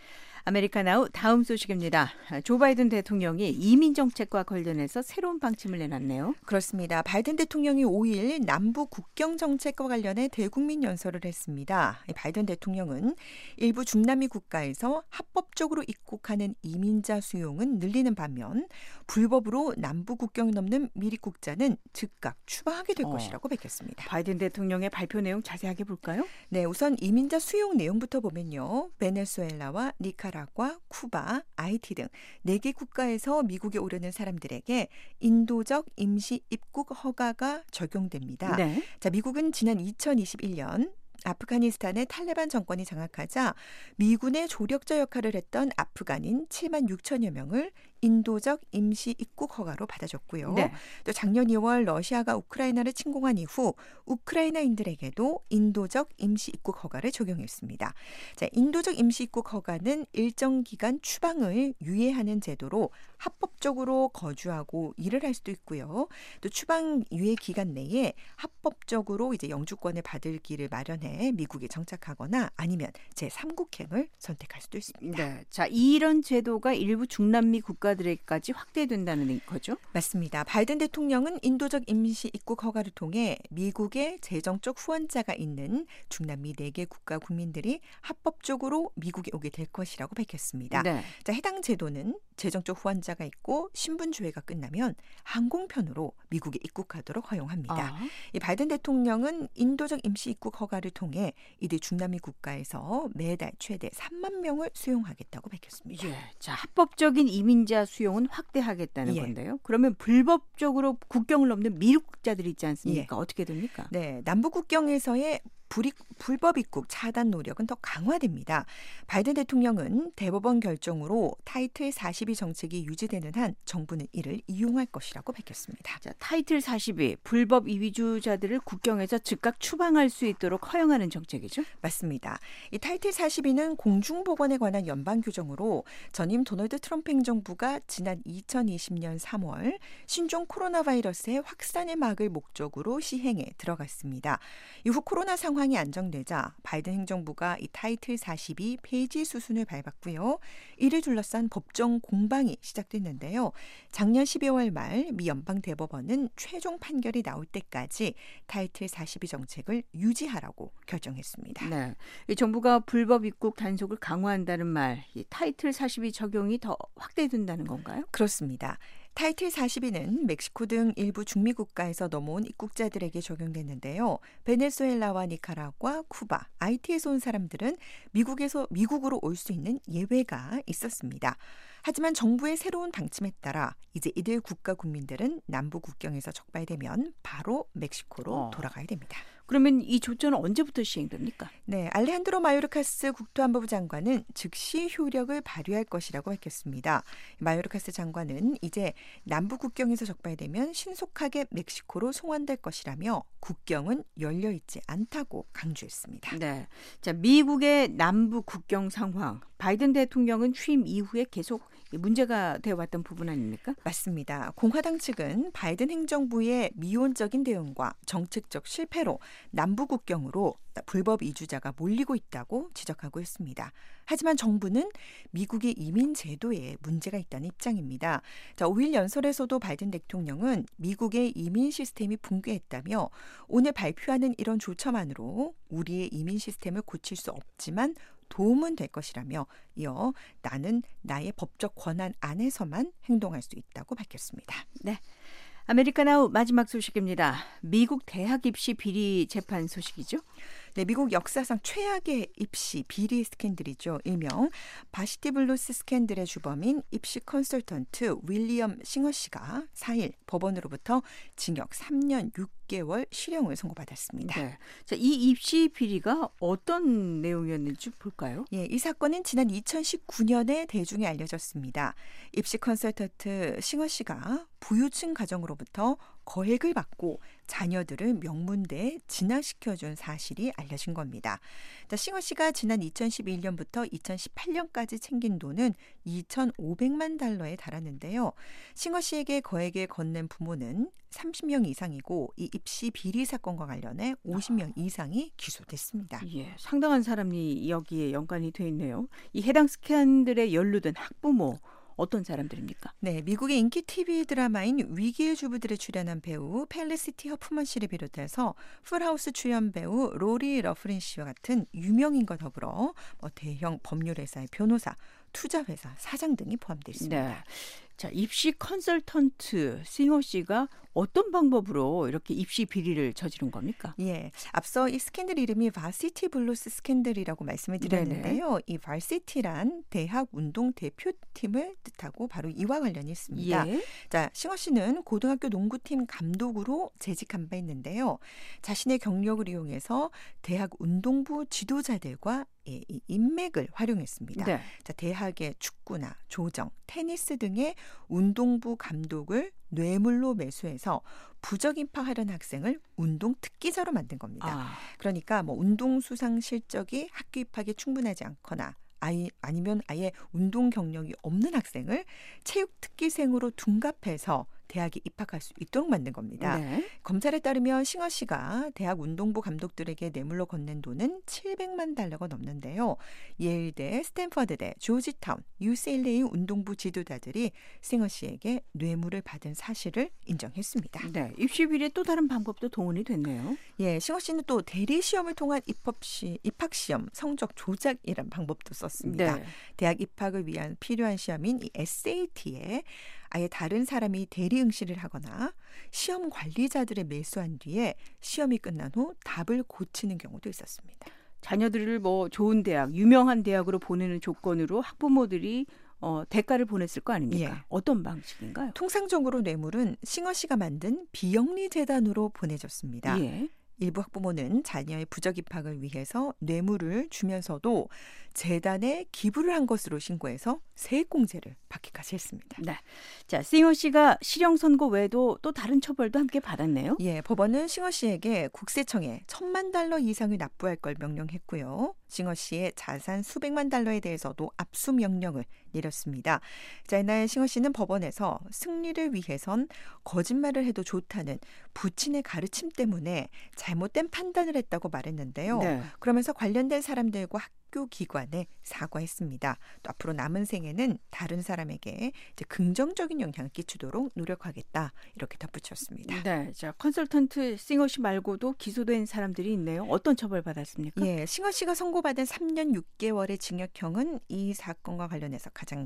아메리카나우 다음 소식입니다. 조 바이든 대통령이 이민 정책과 관련해서 새로운 방침을 내놨네요. 그렇습니다. 바이든 대통령이 5일 남부 국경 정책과 관련해 대국민 연설을 했습니다. 바이든 대통령은 일부 중남미 국가에서 합법적으로 입국하는 이민자 수용은 늘리는 반면 불법으로 남부 국경 넘는 미입국자는 즉각 추방하게 될 것이라고 밝혔습니다. 바이든 대통령의 발표 내용 자세하게 볼까요? 네, 우선 이민자 수용 내용부터 보면요. 베네수엘라와 니카라과, 쿠바, 아이티 등 4개 국가에서 미국에 오려는 사람들에게 인도적 임시 입국 허가가 적용됩니다. 네. 자, 미국은 지난 2021년 아프가니스탄의 탈레반 정권이 장악하자 미군의 조력자 역할을 했던 아프간인 7만 6천여 명을 인도적 임시 입국 허가로 받아줬고요. 네. 또 작년 2월 러시아가 우크라이나를 침공한 이후 우크라이나인들에게도 인도적 임시 입국 허가를 적용했습니다. 자, 인도적 임시 입국 허가는 일정 기간 추방을 유예하는 제도로 합법적으로 거주하고 일을 할 수도 있고요. 또 추방 유예 기간 내에 합법적으로 이제 영주권을 받을 길을 마련해 미국에 정착하거나 아니면 제3국행을 선택할 수도 있습니다. 네. 자, 이런 제도가 일부 중남미 국가들에게까지 확대된다는 거죠? 맞습니다. 바이든 대통령은 인도적 임시 입국 허가를 통해 미국의 재정적 후원자가 있는 중남미 4개 국가 국민들이 합법적으로 미국에 오게 될 것이라고 밝혔습니다. 네. 자, 해당 제도는 재정적 후원자가 있고 신분 조회가 끝나면 항공편으로 미국에 입국하도록 허용합니다. 이 바이든 대통령은 인도적 임시 입국 허가를 통해 이들 중남미 국가에서 매달 최대 3만 명을 수용하겠다고 밝혔습니다. 예. 자, 합법적인 이민자 수용은 확대하겠다는 예. 건데요. 그러면 불법적으로 국경을 넘는 미입국자들이 있지 않습니까? 어떻게 됩니까? 네, 남부 국경에서의 불법 입국 차단 노력은 더 강화됩니다. 바이든 대통령은 대법원 결정으로 타이틀 42 정책이 유지되는 한 정부는 이를 이용할 것이라고 밝혔습니다. 자, 타이틀 42 불법 이주자들을 국경에서 즉각 추방할 수 있도록 허용하는 정책이죠? 맞습니다. 이 타이틀 42는 공중보건에 관한 연방 규정으로 전임 도널드 트럼프 행정부가 지난 2020년 3월 신종 코로나 바이러스의 확산을 막을 목적으로 시행에 들어갔습니다. 이후 코로나 상황이 안정되자 바이든 행정부가 이 타이틀 42 폐지 수순을 밟았고요. 이를 둘러싼 법정 공방이 시작됐는데요. 작년 12월 말 미 연방 대법원은 최종 판결이 나올 때까지 타이틀 42 정책을 유지하라고 결정했습니다. 네. 이 정부가 불법 입국 단속을 강화한다는 말, 이 타이틀 42 적용이 더 확대된다는 건가요? 그렇습니다. 타이틀 42는 멕시코 등 일부 중미 국가에서 넘어온 입국자들에게 적용됐는데요. 베네수엘라와 니카라과, 쿠바, 아이티에서 온 사람들은 미국으로 올 수 있는 예외가 있었습니다. 하지만 정부의 새로운 방침에 따라 이제 이들 국가 국민들은 남부 국경에서 적발되면 바로 멕시코로 돌아가야 됩니다. 그러면 이 조처는 언제부터 시행됩니까? 네, 알레한드로 마요르카스 국토안보부 장관은 즉시 효력을 발휘할 것이라고 밝혔습니다. 마요르카스 장관은 이제 남부 국경에서 적발되면 신속하게 멕시코로 송환될 것이라며 국경은 열려 있지 않다고 강조했습니다. 네, 자, 미국의 남부 국경 상황, 바이든 대통령은 취임 이후에 계속 문제가 되어왔던 부분 아닙니까? 맞습니다. 공화당 측은 바이든 행정부의 미온적인 대응과 정책적 실패로 남부 국경으로 불법 이주자가 몰리고 있다고 지적하고 있습니다. 하지만 정부는 미국의 이민 제도에 문제가 있다는 입장입니다. 자, 5일 연설에서도 바이든 대통령은 미국의 이민 시스템이 붕괴했다며 오늘 발표하는 이런 조처만으로 우리의 이민 시스템을 고칠 수 없지만 도움은 될 것이라며 이어 나는 나의 법적 권한 안에서만 행동할 수 있다고 밝혔습니다. 네. 아메리카나우 마지막 소식입니다. 미국 대학 입시 비리 재판 소식이죠? 네, 미국 역사상 최악의 입시 비리 스캔들이죠. 일명 바시티 블루스 스캔들의 주범인 입시 컨설턴트 윌리엄 싱어 씨가 4일 법원으로부터 징역 3년 6개월 실형을 선고받았습니다. 네. 자, 이 입시 비리가 어떤 내용이었는지 볼까요? 예, 이 사건은 지난 2019년에 대중에 알려졌습니다. 입시 컨설턴트 싱어 씨가 부유층 가정으로부터 거액을 받고 자녀들을 명문대에 진학시켜준 사실이 알려진 겁니다. 싱어 씨가 지난 2011년부터 2018년까지 챙긴 돈은 2,500만 달러에 달하는데요. 싱어 씨에게 거액을 건넨 부모는 30명 이상이고 이 입시 비리 사건과 관련해 50명 이상이 기소됐습니다. 예, 상당한 사람이 여기에 연관이 돼 있네요. 이 해당 스캔들에 연루된 학부모 어떤 사람들입니까? 네, 미국의 인기 TV 드라마인 위기의 주부들에 출연한 배우 펠리시티 허프먼 씨를 비롯해서 풀하우스 출연 배우 로리 러프린 씨와 같은 유명인과 더불어 대형 법률회사의 변호사, 투자회사 사장 등이 포함되어 있습니다. 네. 자, 입시 컨설턴트 싱어 씨가 어떤 방법으로 이렇게 입시 비리를 저지른 겁니까? 예, 앞서 이 스캔들 이름이 바시티 블루스 스캔들이라고 말씀을 드렸는데요. 네네. 이 바시티란 대학 운동 대표팀을 뜻하고 바로 이와 관련이 있습니다. 예. 자, 싱어 씨는 고등학교 농구팀 감독으로 재직한 바 있는데요. 자신의 경력을 이용해서 대학 운동부 지도자들과 이 인맥을 활용했습니다. 네. 자, 대학의 축구나 조정, 테니스 등의 운동부 감독을 뇌물로 매수해서 부적 입학하려는 학생을 운동 특기자로 만든 겁니다. 아, 그러니까 운동 수상 실적이 학교 입학에 충분하지 않거나 아니면 아예 운동 경력이 없는 학생을 체육 특기생으로 둔갑해서 대학에 입학할 수 있도록 만든 겁니다. 네. 검찰에 따르면 싱어 씨가 대학 운동부 감독들에게 뇌물로 건넨 돈은 $700만 넘는데요. 예일대, 스탠퍼드대, 조지타운, UCLA 운동부 지도자들이 싱어 씨에게 뇌물을 받은 사실을 인정했습니다. 네. 입시 비리의 또 다른 방법도 동원이 됐네요. 예, 싱어 씨는 또 대리 시험을 통한 입학 시험 성적 조작이란 방법도 썼습니다. 네. 대학 입학을 위한 필요한 시험인 이 SAT에 아예 다른 사람이 대리 응시를 하거나 시험 관리자들을 매수한 뒤에 시험이 끝난 후 답을 고치는 경우도 있었습니다. 자녀들을 좋은 대학, 유명한 대학으로 보내는 조건으로 학부모들이 대가를 보냈을 거 아닙니까? 예. 어떤 방식인가요? 통상적으로 뇌물은 싱어 씨가 만든 비영리 재단으로 보내졌습니다. 예. 일부 학부모는 자녀의 부적 입학을 위해서 뇌물을 주면서도 재단에 기부를 한 것으로 신고해서 세액공제를 받기까지 했습니다. 네. 자, 싱어 씨가 실형 선고 외에도 또 다른 처벌도 함께 받았네요. 예, 법원은 싱어 씨에게 국세청에 $10,000 이상을 납부할 걸 명령했고요. 싱어 씨의 자산 수백만 달러에 대해서도 압수 명령을 내렸습니다. 자, 이날 싱어 씨는 법원에서 승리를 위해선 거짓말을 해도 좋다는 부친의 가르침 때문에 잘못된 판단을 했다고 말했는데요. 네. 그러면서 관련된 사람들과 학교 기관에 사과했습니다. 또 앞으로 남은 생에는 다른 사람에게 이제 긍정적인 영향을 끼치도록 노력하겠다 이렇게 덧붙였습니다. 네. 자, 컨설턴트 싱어 씨 말고도 기소된 사람들이 있네요. 어떤 처벌 받았습니까? 예, 싱어 씨가 선고받은 3년 6개월의 징역형은 이 사건과 관련해서 가장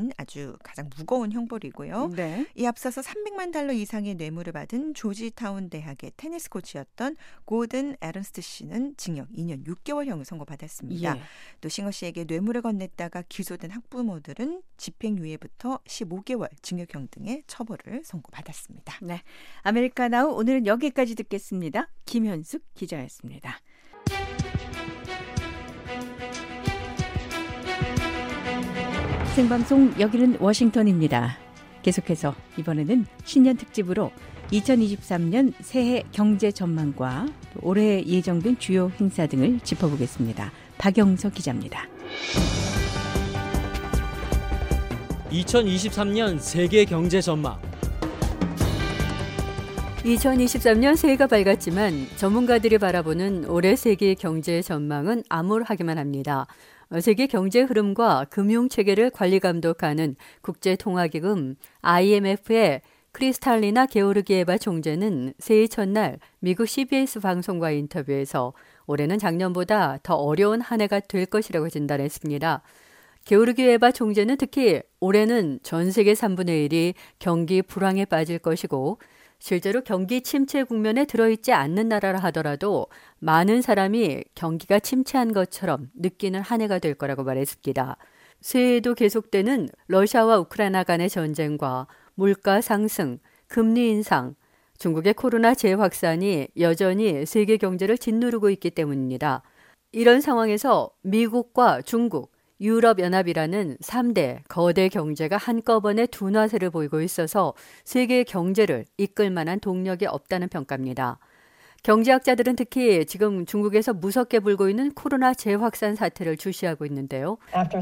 가장 무거운 형벌이고요. 네. 이 앞서서 $300만 이상의 뇌물을 받은 조지타운 대학의 테니스 코치였던 고든 애런스트 씨는 징역 2년 6개월형을 선고받았습니다. 예. 또 싱어 씨에게 뇌물을 건넸다가 기소된 학부모들은 집행유예부터 15개월 징역형 등의 처벌을 선고받았습니다. 네. 아메리카나우 오늘은 여기까지 듣겠습니다. 김현숙 기자였습니다. 생방송 여기는 워싱턴입니다. 계속해서 이번에는 신년 특집으로 2023년 새해 경제 전망과 올해 예정된 주요 행사 등을 짚어보겠습니다. 박영서 기자입니다. 2023년 세계 경제 전망. 2023년 새해가 밝았지만 전문가들이 바라보는 올해 세계 경제 전망은 암울하기만 합니다. 세계 경제 흐름과 금융 체계를 관리 감독하는 국제통화기금 IMF의 크리스탈리나 게오르기에바 총재는 새해 첫날 미국 CBS 방송과의 인터뷰에서 올해는 작년보다 더 어려운 한 해가 될 것이라고 진단했습니다. 게오르기에바 총재는 특히 올해는 전 세계 3분의 1이 경기 불황에 빠질 것이고 실제로 경기 침체 국면에 들어있지 않는 나라라 하더라도 많은 사람이 경기가 침체한 것처럼 느끼는 한 해가 될 거라고 말했습니다. 새해에도 계속되는 러시아와 우크라이나 간의 전쟁과 물가 상승, 금리 인상, 중국의 코로나 재확산이 여전히 세계 경제를 짓누르고 있기 때문입니다. 이런 상황에서 미국과 중국, 유럽연합이라는 3대 거대 경제가 한꺼번에 둔화세를 보이고 있어서 세계 경제를 이끌 만한 동력이 없다는 평가입니다. 경제학자들은 특히 지금 중국에서 무섭게 불고 있는 코로나 재확산 사태를 주시하고 있는데요.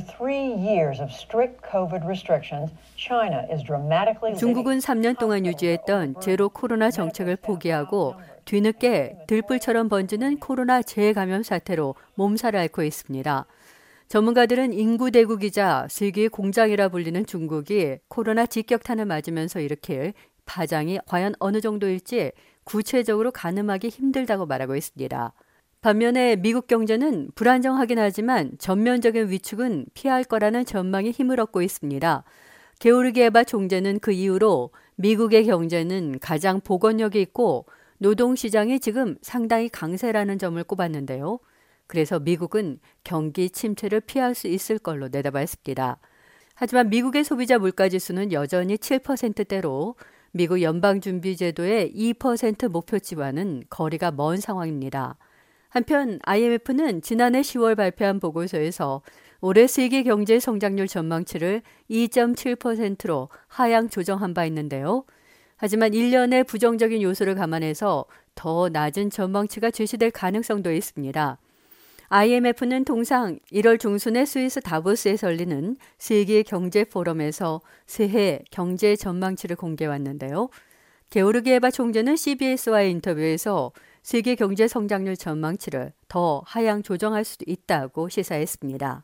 중국은 3년 동안 유지했던 제로 코로나 정책을 포기하고 뒤늦게 들불처럼 번지는 코로나 재감염 사태로 몸살을 앓고 있습니다. 전문가들은 인구 대국이자 세계의 공장이라 불리는 중국이 코로나 직격탄을 맞으면서 일으킬 파장이 과연 어느 정도일지 구체적으로 가늠하기 힘들다고 말하고 있습니다. 반면에 미국 경제는 불안정하긴 하지만 전면적인 위축은 피할 거라는 전망이 힘을 얻고 있습니다. 게오르기 에바 총재는 그 이후로 미국의 경제는 가장 복원력이 있고 노동시장이 지금 상당히 강세라는 점을 꼽았는데요. 그래서 미국은 경기 침체를 피할 수 있을 걸로 내다봤습니다. 하지만 미국의 소비자 물가지수는 여전히 7%대로 미국 연방준비제도의 2% 목표치와는 거리가 먼 상황입니다. 한편 IMF는 지난해 10월 발표한 보고서에서 올해 세계 경제 성장률 전망치를 2.7%로 하향 조정한 바 있는데요. 하지만 1년의 부정적인 요소를 감안해서 더 낮은 전망치가 제시될 가능성도 있습니다. IMF는 통상 1월 중순에 스위스 다보스에서 열리는 세계 경제 포럼에서 새해 경제 전망치를 공개해왔는데요. 게오르기 에바 총재는 CBS와의 인터뷰에서 세계 경제 성장률 전망치를 더 하향 조정할 수도 있다고 시사했습니다.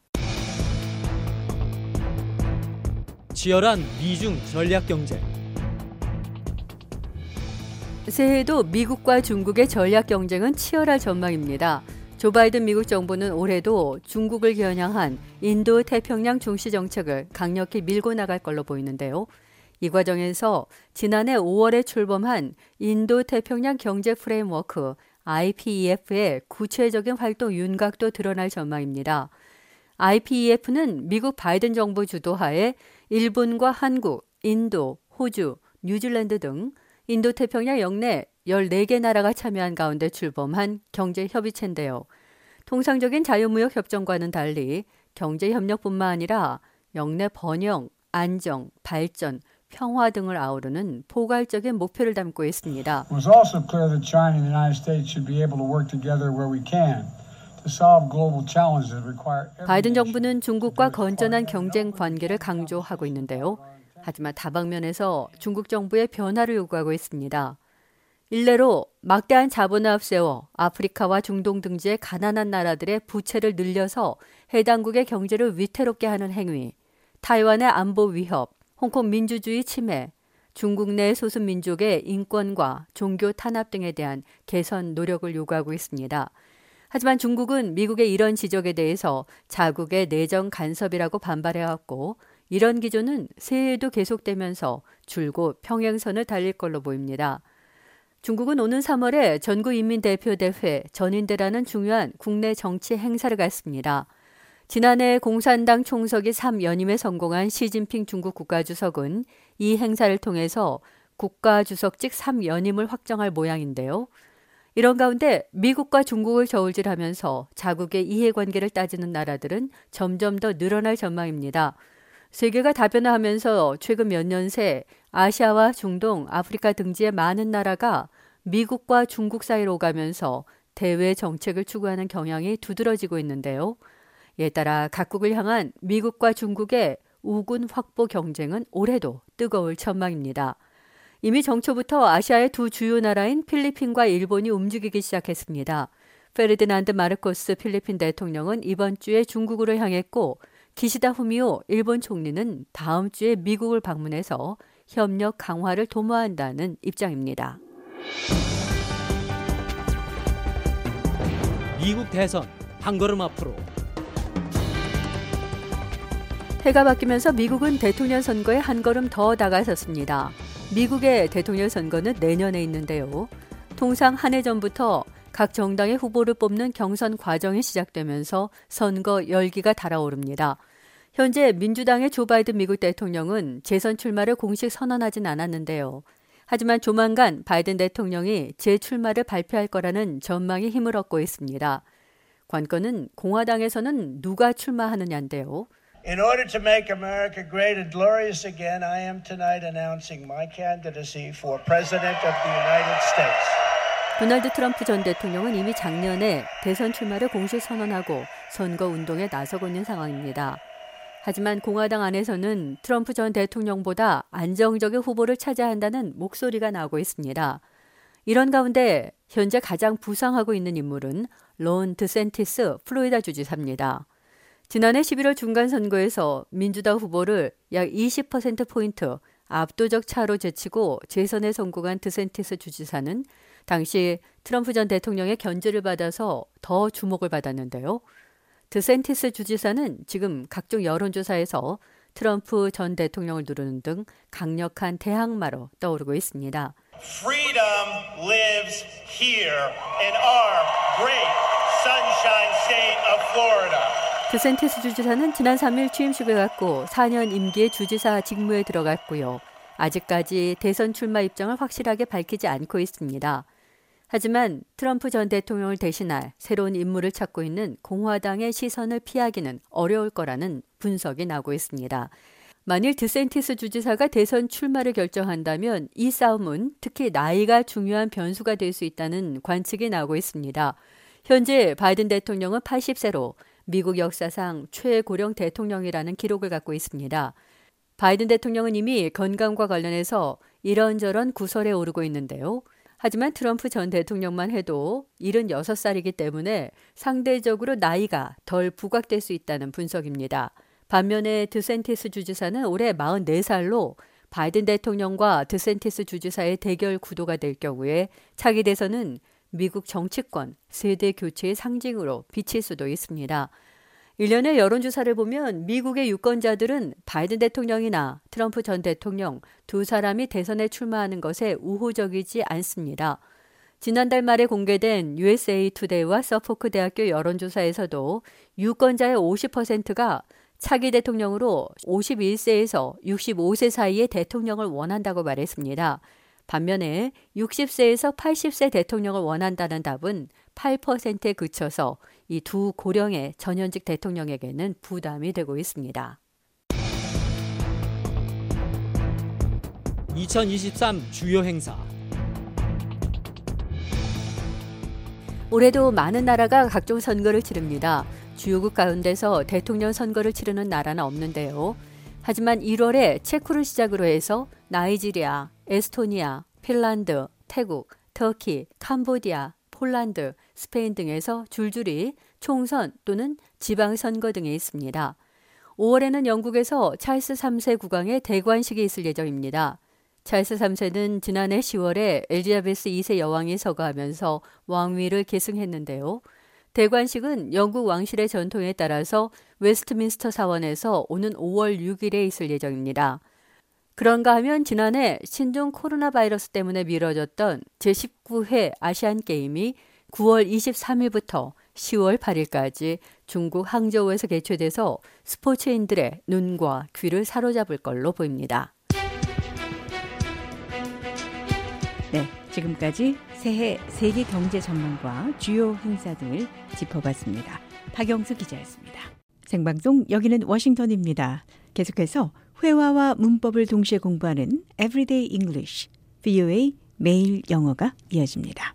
치열한 미중 전략 경쟁. 새해에도 미국과 중국의 전략 경쟁은 치열할 전망입니다. 조 바이든 미국 정부는 올해도 중국을 겨냥한 인도 태평양 중시 정책을 강력히 밀고 나갈 걸로 보이는데요. 이 과정에서 지난해 5월에 출범한 인도 태평양 경제 프레임워크 IPEF의 구체적인 활동 윤곽도 드러날 전망입니다. IPEF는 미국 바이든 정부 주도하에 일본과 한국, 인도, 호주, 뉴질랜드 등 인도 태평양 영내 14개 나라가 참여한 가운데 출범한 경제협의체인데요. 통상적인 자유무역 협정과는 달리 경제협력뿐만 아니라 영내 번영, 안정, 발전, 평화 등을 아우르는 포괄적인 목표를 담고 있습니다. It was also clear that China and the United States should be able to work together where we can to solve global challenges that require every 바이든 정부는 중국과 건전한 경쟁 관계를 강조하고 있는데요. 하지만 다방면에서 중국 정부의 변화를 요구하고 있습니다. 일례로 막대한 자본을 앞세워 아프리카와 중동 등지의 가난한 나라들의 부채를 늘려서 해당국의 경제를 위태롭게 하는 행위, 타이완의 안보 위협, 홍콩 민주주의 침해, 중국 내 소수민족의 인권과 종교 탄압 등에 대한 개선 노력을 요구하고 있습니다. 하지만 중국은 미국의 이런 지적에 대해서 자국의 내정 간섭이라고 반발해왔고 이런 기조는 새해에도 계속되면서 줄곧 평행선을 달릴 걸로 보입니다. 중국은 오는 3월에 전국인민대표대회 전인대라는 중요한 국내 정치 행사를 갖습니다. 지난해 공산당 총서기 3연임에 성공한 시진핑 중국 국가주석은 이 행사를 통해서 국가주석직 3연임을 확정할 모양인데요. 이런 가운데 미국과 중국을 저울질하면서 자국의 이해관계를 따지는 나라들은 점점 더 늘어날 전망입니다. 세계가 다변화하면서 최근 몇 년 새 아시아와 중동, 아프리카 등지의 많은 나라가 미국과 중국 사이로 오가면서 대외 정책을 추구하는 경향이 두드러지고 있는데요. 이에 따라 각국을 향한 미국과 중국의 우군 확보 경쟁은 올해도 뜨거울 전망입니다. 이미 정초부터 아시아의 두 주요 나라인 필리핀과 일본이 움직이기 시작했습니다. 페르디난드 마르코스 필리핀 대통령은 이번 주에 중국으로 향했고 기시다 후미오 일본 총리는 다음 주에 미국을 방문해서 협력 강화를 도모한다는 입장입니다. 미국 대선 한 걸음 앞으로. 해가 바뀌면서 미국은 대통령 선거에 한 걸음 더 다가섰습니다. 미국의 대통령 선거는 내년에 있는데요. 통상 한 해 전부터 각 정당의 후보를 뽑는 경선 과정이 시작되면서 선거 열기가 달아오릅니다. 현재 민주당의 조 바이든 미국 대통령은 재선 출마를 공식 선언하진 않았는데요. 하지만 조만간 바이든 대통령이 재출마를 발표할 거라는 전망이 힘을 얻고 있습니다. 관건은 공화당에서는 누가 출마하느냐인데요. In order to make America great and glorious again, I am tonight announcing my candidacy for President of the United States. 도널드 트럼프 전 대통령은 이미 작년에 대선 출마를 공식 선언하고 선거 운동에 나서고 있는 상황입니다. 하지만 공화당 안에서는 트럼프 전 대통령보다 안정적인 후보를 찾아야 한다는 목소리가 나오고 있습니다. 이런 가운데 현재 가장 부상하고 있는 인물은 론 드샌티스 플로리다 주지사입니다. 지난해 11월 중간선거에서 민주당 후보를 약 20%포인트 압도적 차로 제치고 재선에 성공한 드샌티스 주지사는 당시 트럼프 전 대통령의 견제를 받아서 더 주목을 받았는데요. 드샌티스 주지사는 지금 각종 여론조사에서 트럼프 전 대통령을 누르는 등 강력한 대항마로 떠오르고 있습니다. Freedom lives here in our great sunshine state of Florida. 드샌티스 주지사는 지난 3일 취임식을 갖고 4년 임기의 주지사 직무에 들어갔고요. 아직까지 대선 출마 입장을 확실하게 밝히지 않고 있습니다. 하지만 트럼프 전 대통령을 대신할 새로운 인물을 찾고 있는 공화당의 시선을 피하기는 어려울 거라는 분석이 나오고 있습니다. 만일 드샌티스 주지사가 대선 출마를 결정한다면 이 싸움은 특히 나이가 중요한 변수가 될 수 있다는 관측이 나오고 있습니다. 현재 바이든 대통령은 80세로 미국 역사상 최고령 대통령이라는 기록을 갖고 있습니다. 바이든 대통령은 이미 건강과 관련해서 이런저런 구설에 오르고 있는데요. 하지만 트럼프 전 대통령만 해도 76살이기 때문에 상대적으로 나이가 덜 부각될 수 있다는 분석입니다. 반면에 드샌티스 주지사는 올해 44살로 바이든 대통령과 드샌티스 주지사의 대결 구도가 될 경우에 차기 대선은 미국 정치권 세대 교체의 상징으로 비칠 수도 있습니다. 일련의 여론조사를 보면 미국의 유권자들은 바이든 대통령이나 트럼프 전 대통령 두 사람이 대선에 출마하는 것에 우호적이지 않습니다. 지난달 말에 공개된 USA 투데이와 서포크 대학교 여론조사에서도 유권자의 50%가 차기 대통령으로 51세에서 65세 사이의 대통령을 원한다고 말했습니다. 반면에 60세에서 80세 대통령을 원한다는 답은 8%에 그쳐서 이 두 고령의 전현직 대통령에게는 부담이 되고 있습니다. 2023 주요 행사. 올해도 많은 나라가 각종 선거를 치릅니다. 주요국 가운데서 대통령 선거를 치르는 나라는 없는데요. 하지만 1월에 체코를 시작으로 해서 나이지리아, 에스토니아, 핀란드, 태국, 터키, 캄보디아, 폴란드, 스페인 등에서 줄줄이 총선 또는 지방선거 등이 있습니다. 5월에는 영국에서 찰스 3세 국왕의 대관식이 있을 예정입니다. 찰스 3세는 지난해 10월에 엘리자베스 2세 여왕이 서거하면서 왕위를 계승했는데요. 대관식은 영국 왕실의 전통에 따라서 웨스트민스터 사원에서 오는 5월 6일에 있을 예정입니다. 그런가 하면 지난해 신종 코로나 바이러스 때문에 미뤄졌던 제19회 아시안게임이 9월 23일부터 10월 8일까지 중국 항저우에서 개최돼서 스포츠인들의 눈과 귀를 사로잡을 걸로 보입니다. 네, 지금까지 새해 세계 경제 전망과 주요 행사 등을 짚어봤습니다. 박영수 기자였습니다. 생방송 여기는 워싱턴입니다. 계속해서 회화와 문법을 동시에 공부하는 Everyday English, VOA 매일 영어가 이어집니다.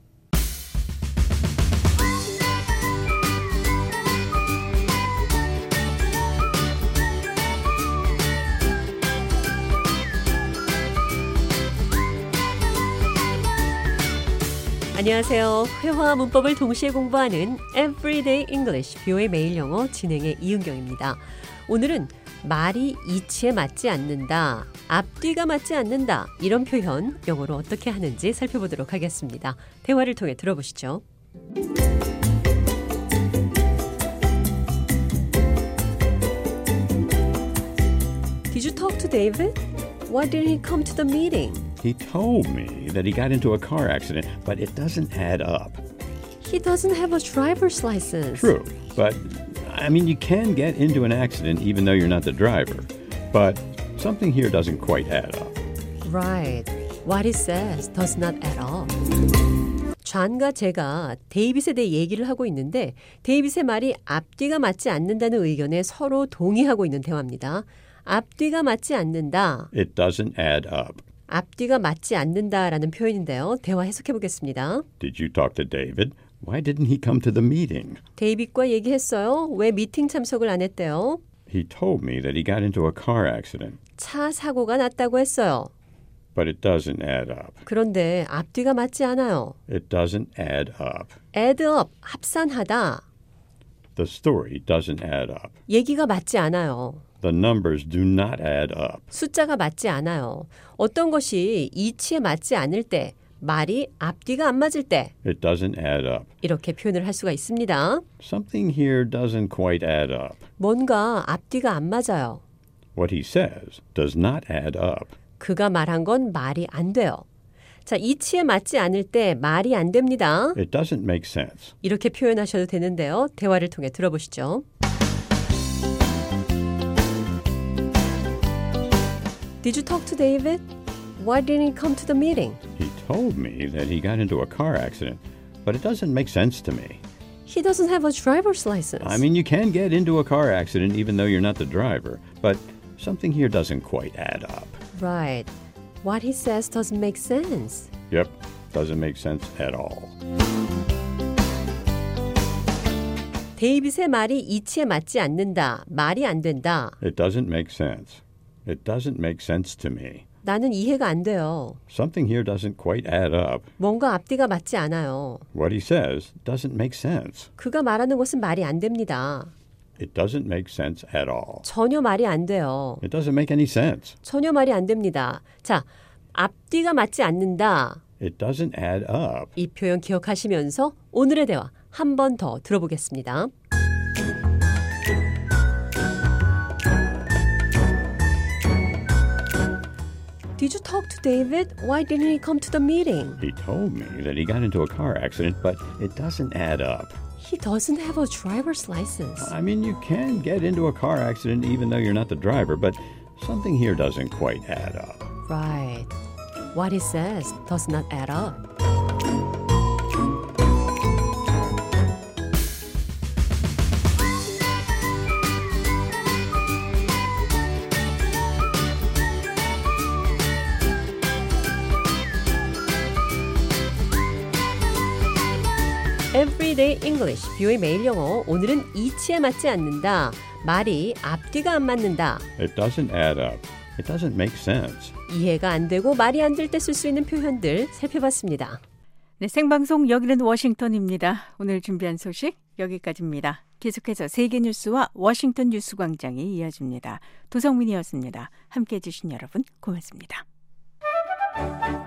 안녕하세요. 회화와 문법을 동시에 공부하는 Everyday English, VOA 매일 영어 진행의 이은경입니다. 오늘은 말이 이치에 맞지 않는다, 앞뒤가 맞지 않는다, 이런 표현 영어로 어떻게 하는지 살펴보도록 하겠습니다. 대화를 통해 들어보시죠. Did you talk to David? Why didn't he come to the meeting? He told me that he got into a car accident, but it doesn't add up. He doesn't have a driver's license. True, but I mean, you can get into an accident even though you're not the driver. But something here doesn't quite add up. Right. What he says does not add up. 존과 제가 데이빗에 대해 얘기를 하고 있는데 데이빗의 말이 앞뒤가 맞지 않는다는 의견에 서로 동의하고 있는 대화입니다. 앞뒤가 맞지 않는다. It doesn't add up. 앞뒤가 맞지 않는다라는 표현인데요. 대화 해석해 보겠습니다. Did you talk to David? Why didn't he come to the meeting? 데이빗과 얘기했어요. 왜 미팅 참석을 안 했대요? He told me that he got into a car accident. 차 사고가 났다고 했어요. But it doesn't add up. 그런데 앞뒤가 맞지 않아요. It doesn't add up. add up, 합산하다. The story doesn't add up. 얘기가 맞지 않아요. The numbers do not add up. 숫자가 맞지 않아요. 어떤 것이 이치에 맞지 않을 때, 말이 앞뒤가 안 맞을 때 It doesn't add up. 이렇게 표현을 할 수가 있습니다. Something here doesn't quite add up. 뭔가 앞뒤가 안 맞아요. What he says does not add up. 그가 말한 건 말이 안 돼요. 자, 이치에 맞지 않을 때 말이 안 됩니다. It doesn't make sense. 이렇게 표현하셔도 되는데요. 대화를 통해 들어보시죠. Did you talk to David? Why didn't he come to the meeting? He told me that he got into a car accident, but it doesn't make sense to me. He doesn't have a driver's license. I mean, you can get into a car accident even though you're not the driver, but something here doesn't quite add up. Right. What he says doesn't make sense. Yep, doesn't make sense at all. 데이빗의 말이 이치에 맞지 않는다. 말이 안 된다. It doesn't make sense. It doesn't make sense to me. 나는 이해가 안 돼요. Something here doesn't quite add up. 뭔가 앞뒤가 맞지 않아요. What he says doesn't make sense. 그가 말하는 것은 말이 안 됩니다. It doesn't make sense at all. 전혀 말이 안 돼요. It doesn't make any sense. 전혀 말이 안 됩니다. 자, 앞뒤가 맞지 않는다. It doesn't add up. 이 표현 기억하시면서 오늘의 대화 한 번 더 들어보겠습니다. Did you talk to David? Why didn't he come to the meeting? He told me that he got into a car accident, but it doesn't add up. He doesn't have a driver's license. I mean, you can get into a car accident even though you're not the driver, but something here doesn't quite add up. Right. What he says does not add up. Everyday English, 뷰의 매일 영어. 오늘은 이치에 맞지 않는다. 말이 앞뒤가 안 맞는다. It doesn't add up. It doesn't make sense. 이해가 안 되고 말이 안 될 때 쓸 수 있는 표현들 살펴봤습니다. 네, 생방송 여기는 워싱턴입니다. 오늘 준비한 소식 여기까지입니다. 계속해서 세계 뉴스와 워싱턴 뉴스광장이 이어집니다. 도성민이었습니다. 함께해 주신 여러분 고맙습니다.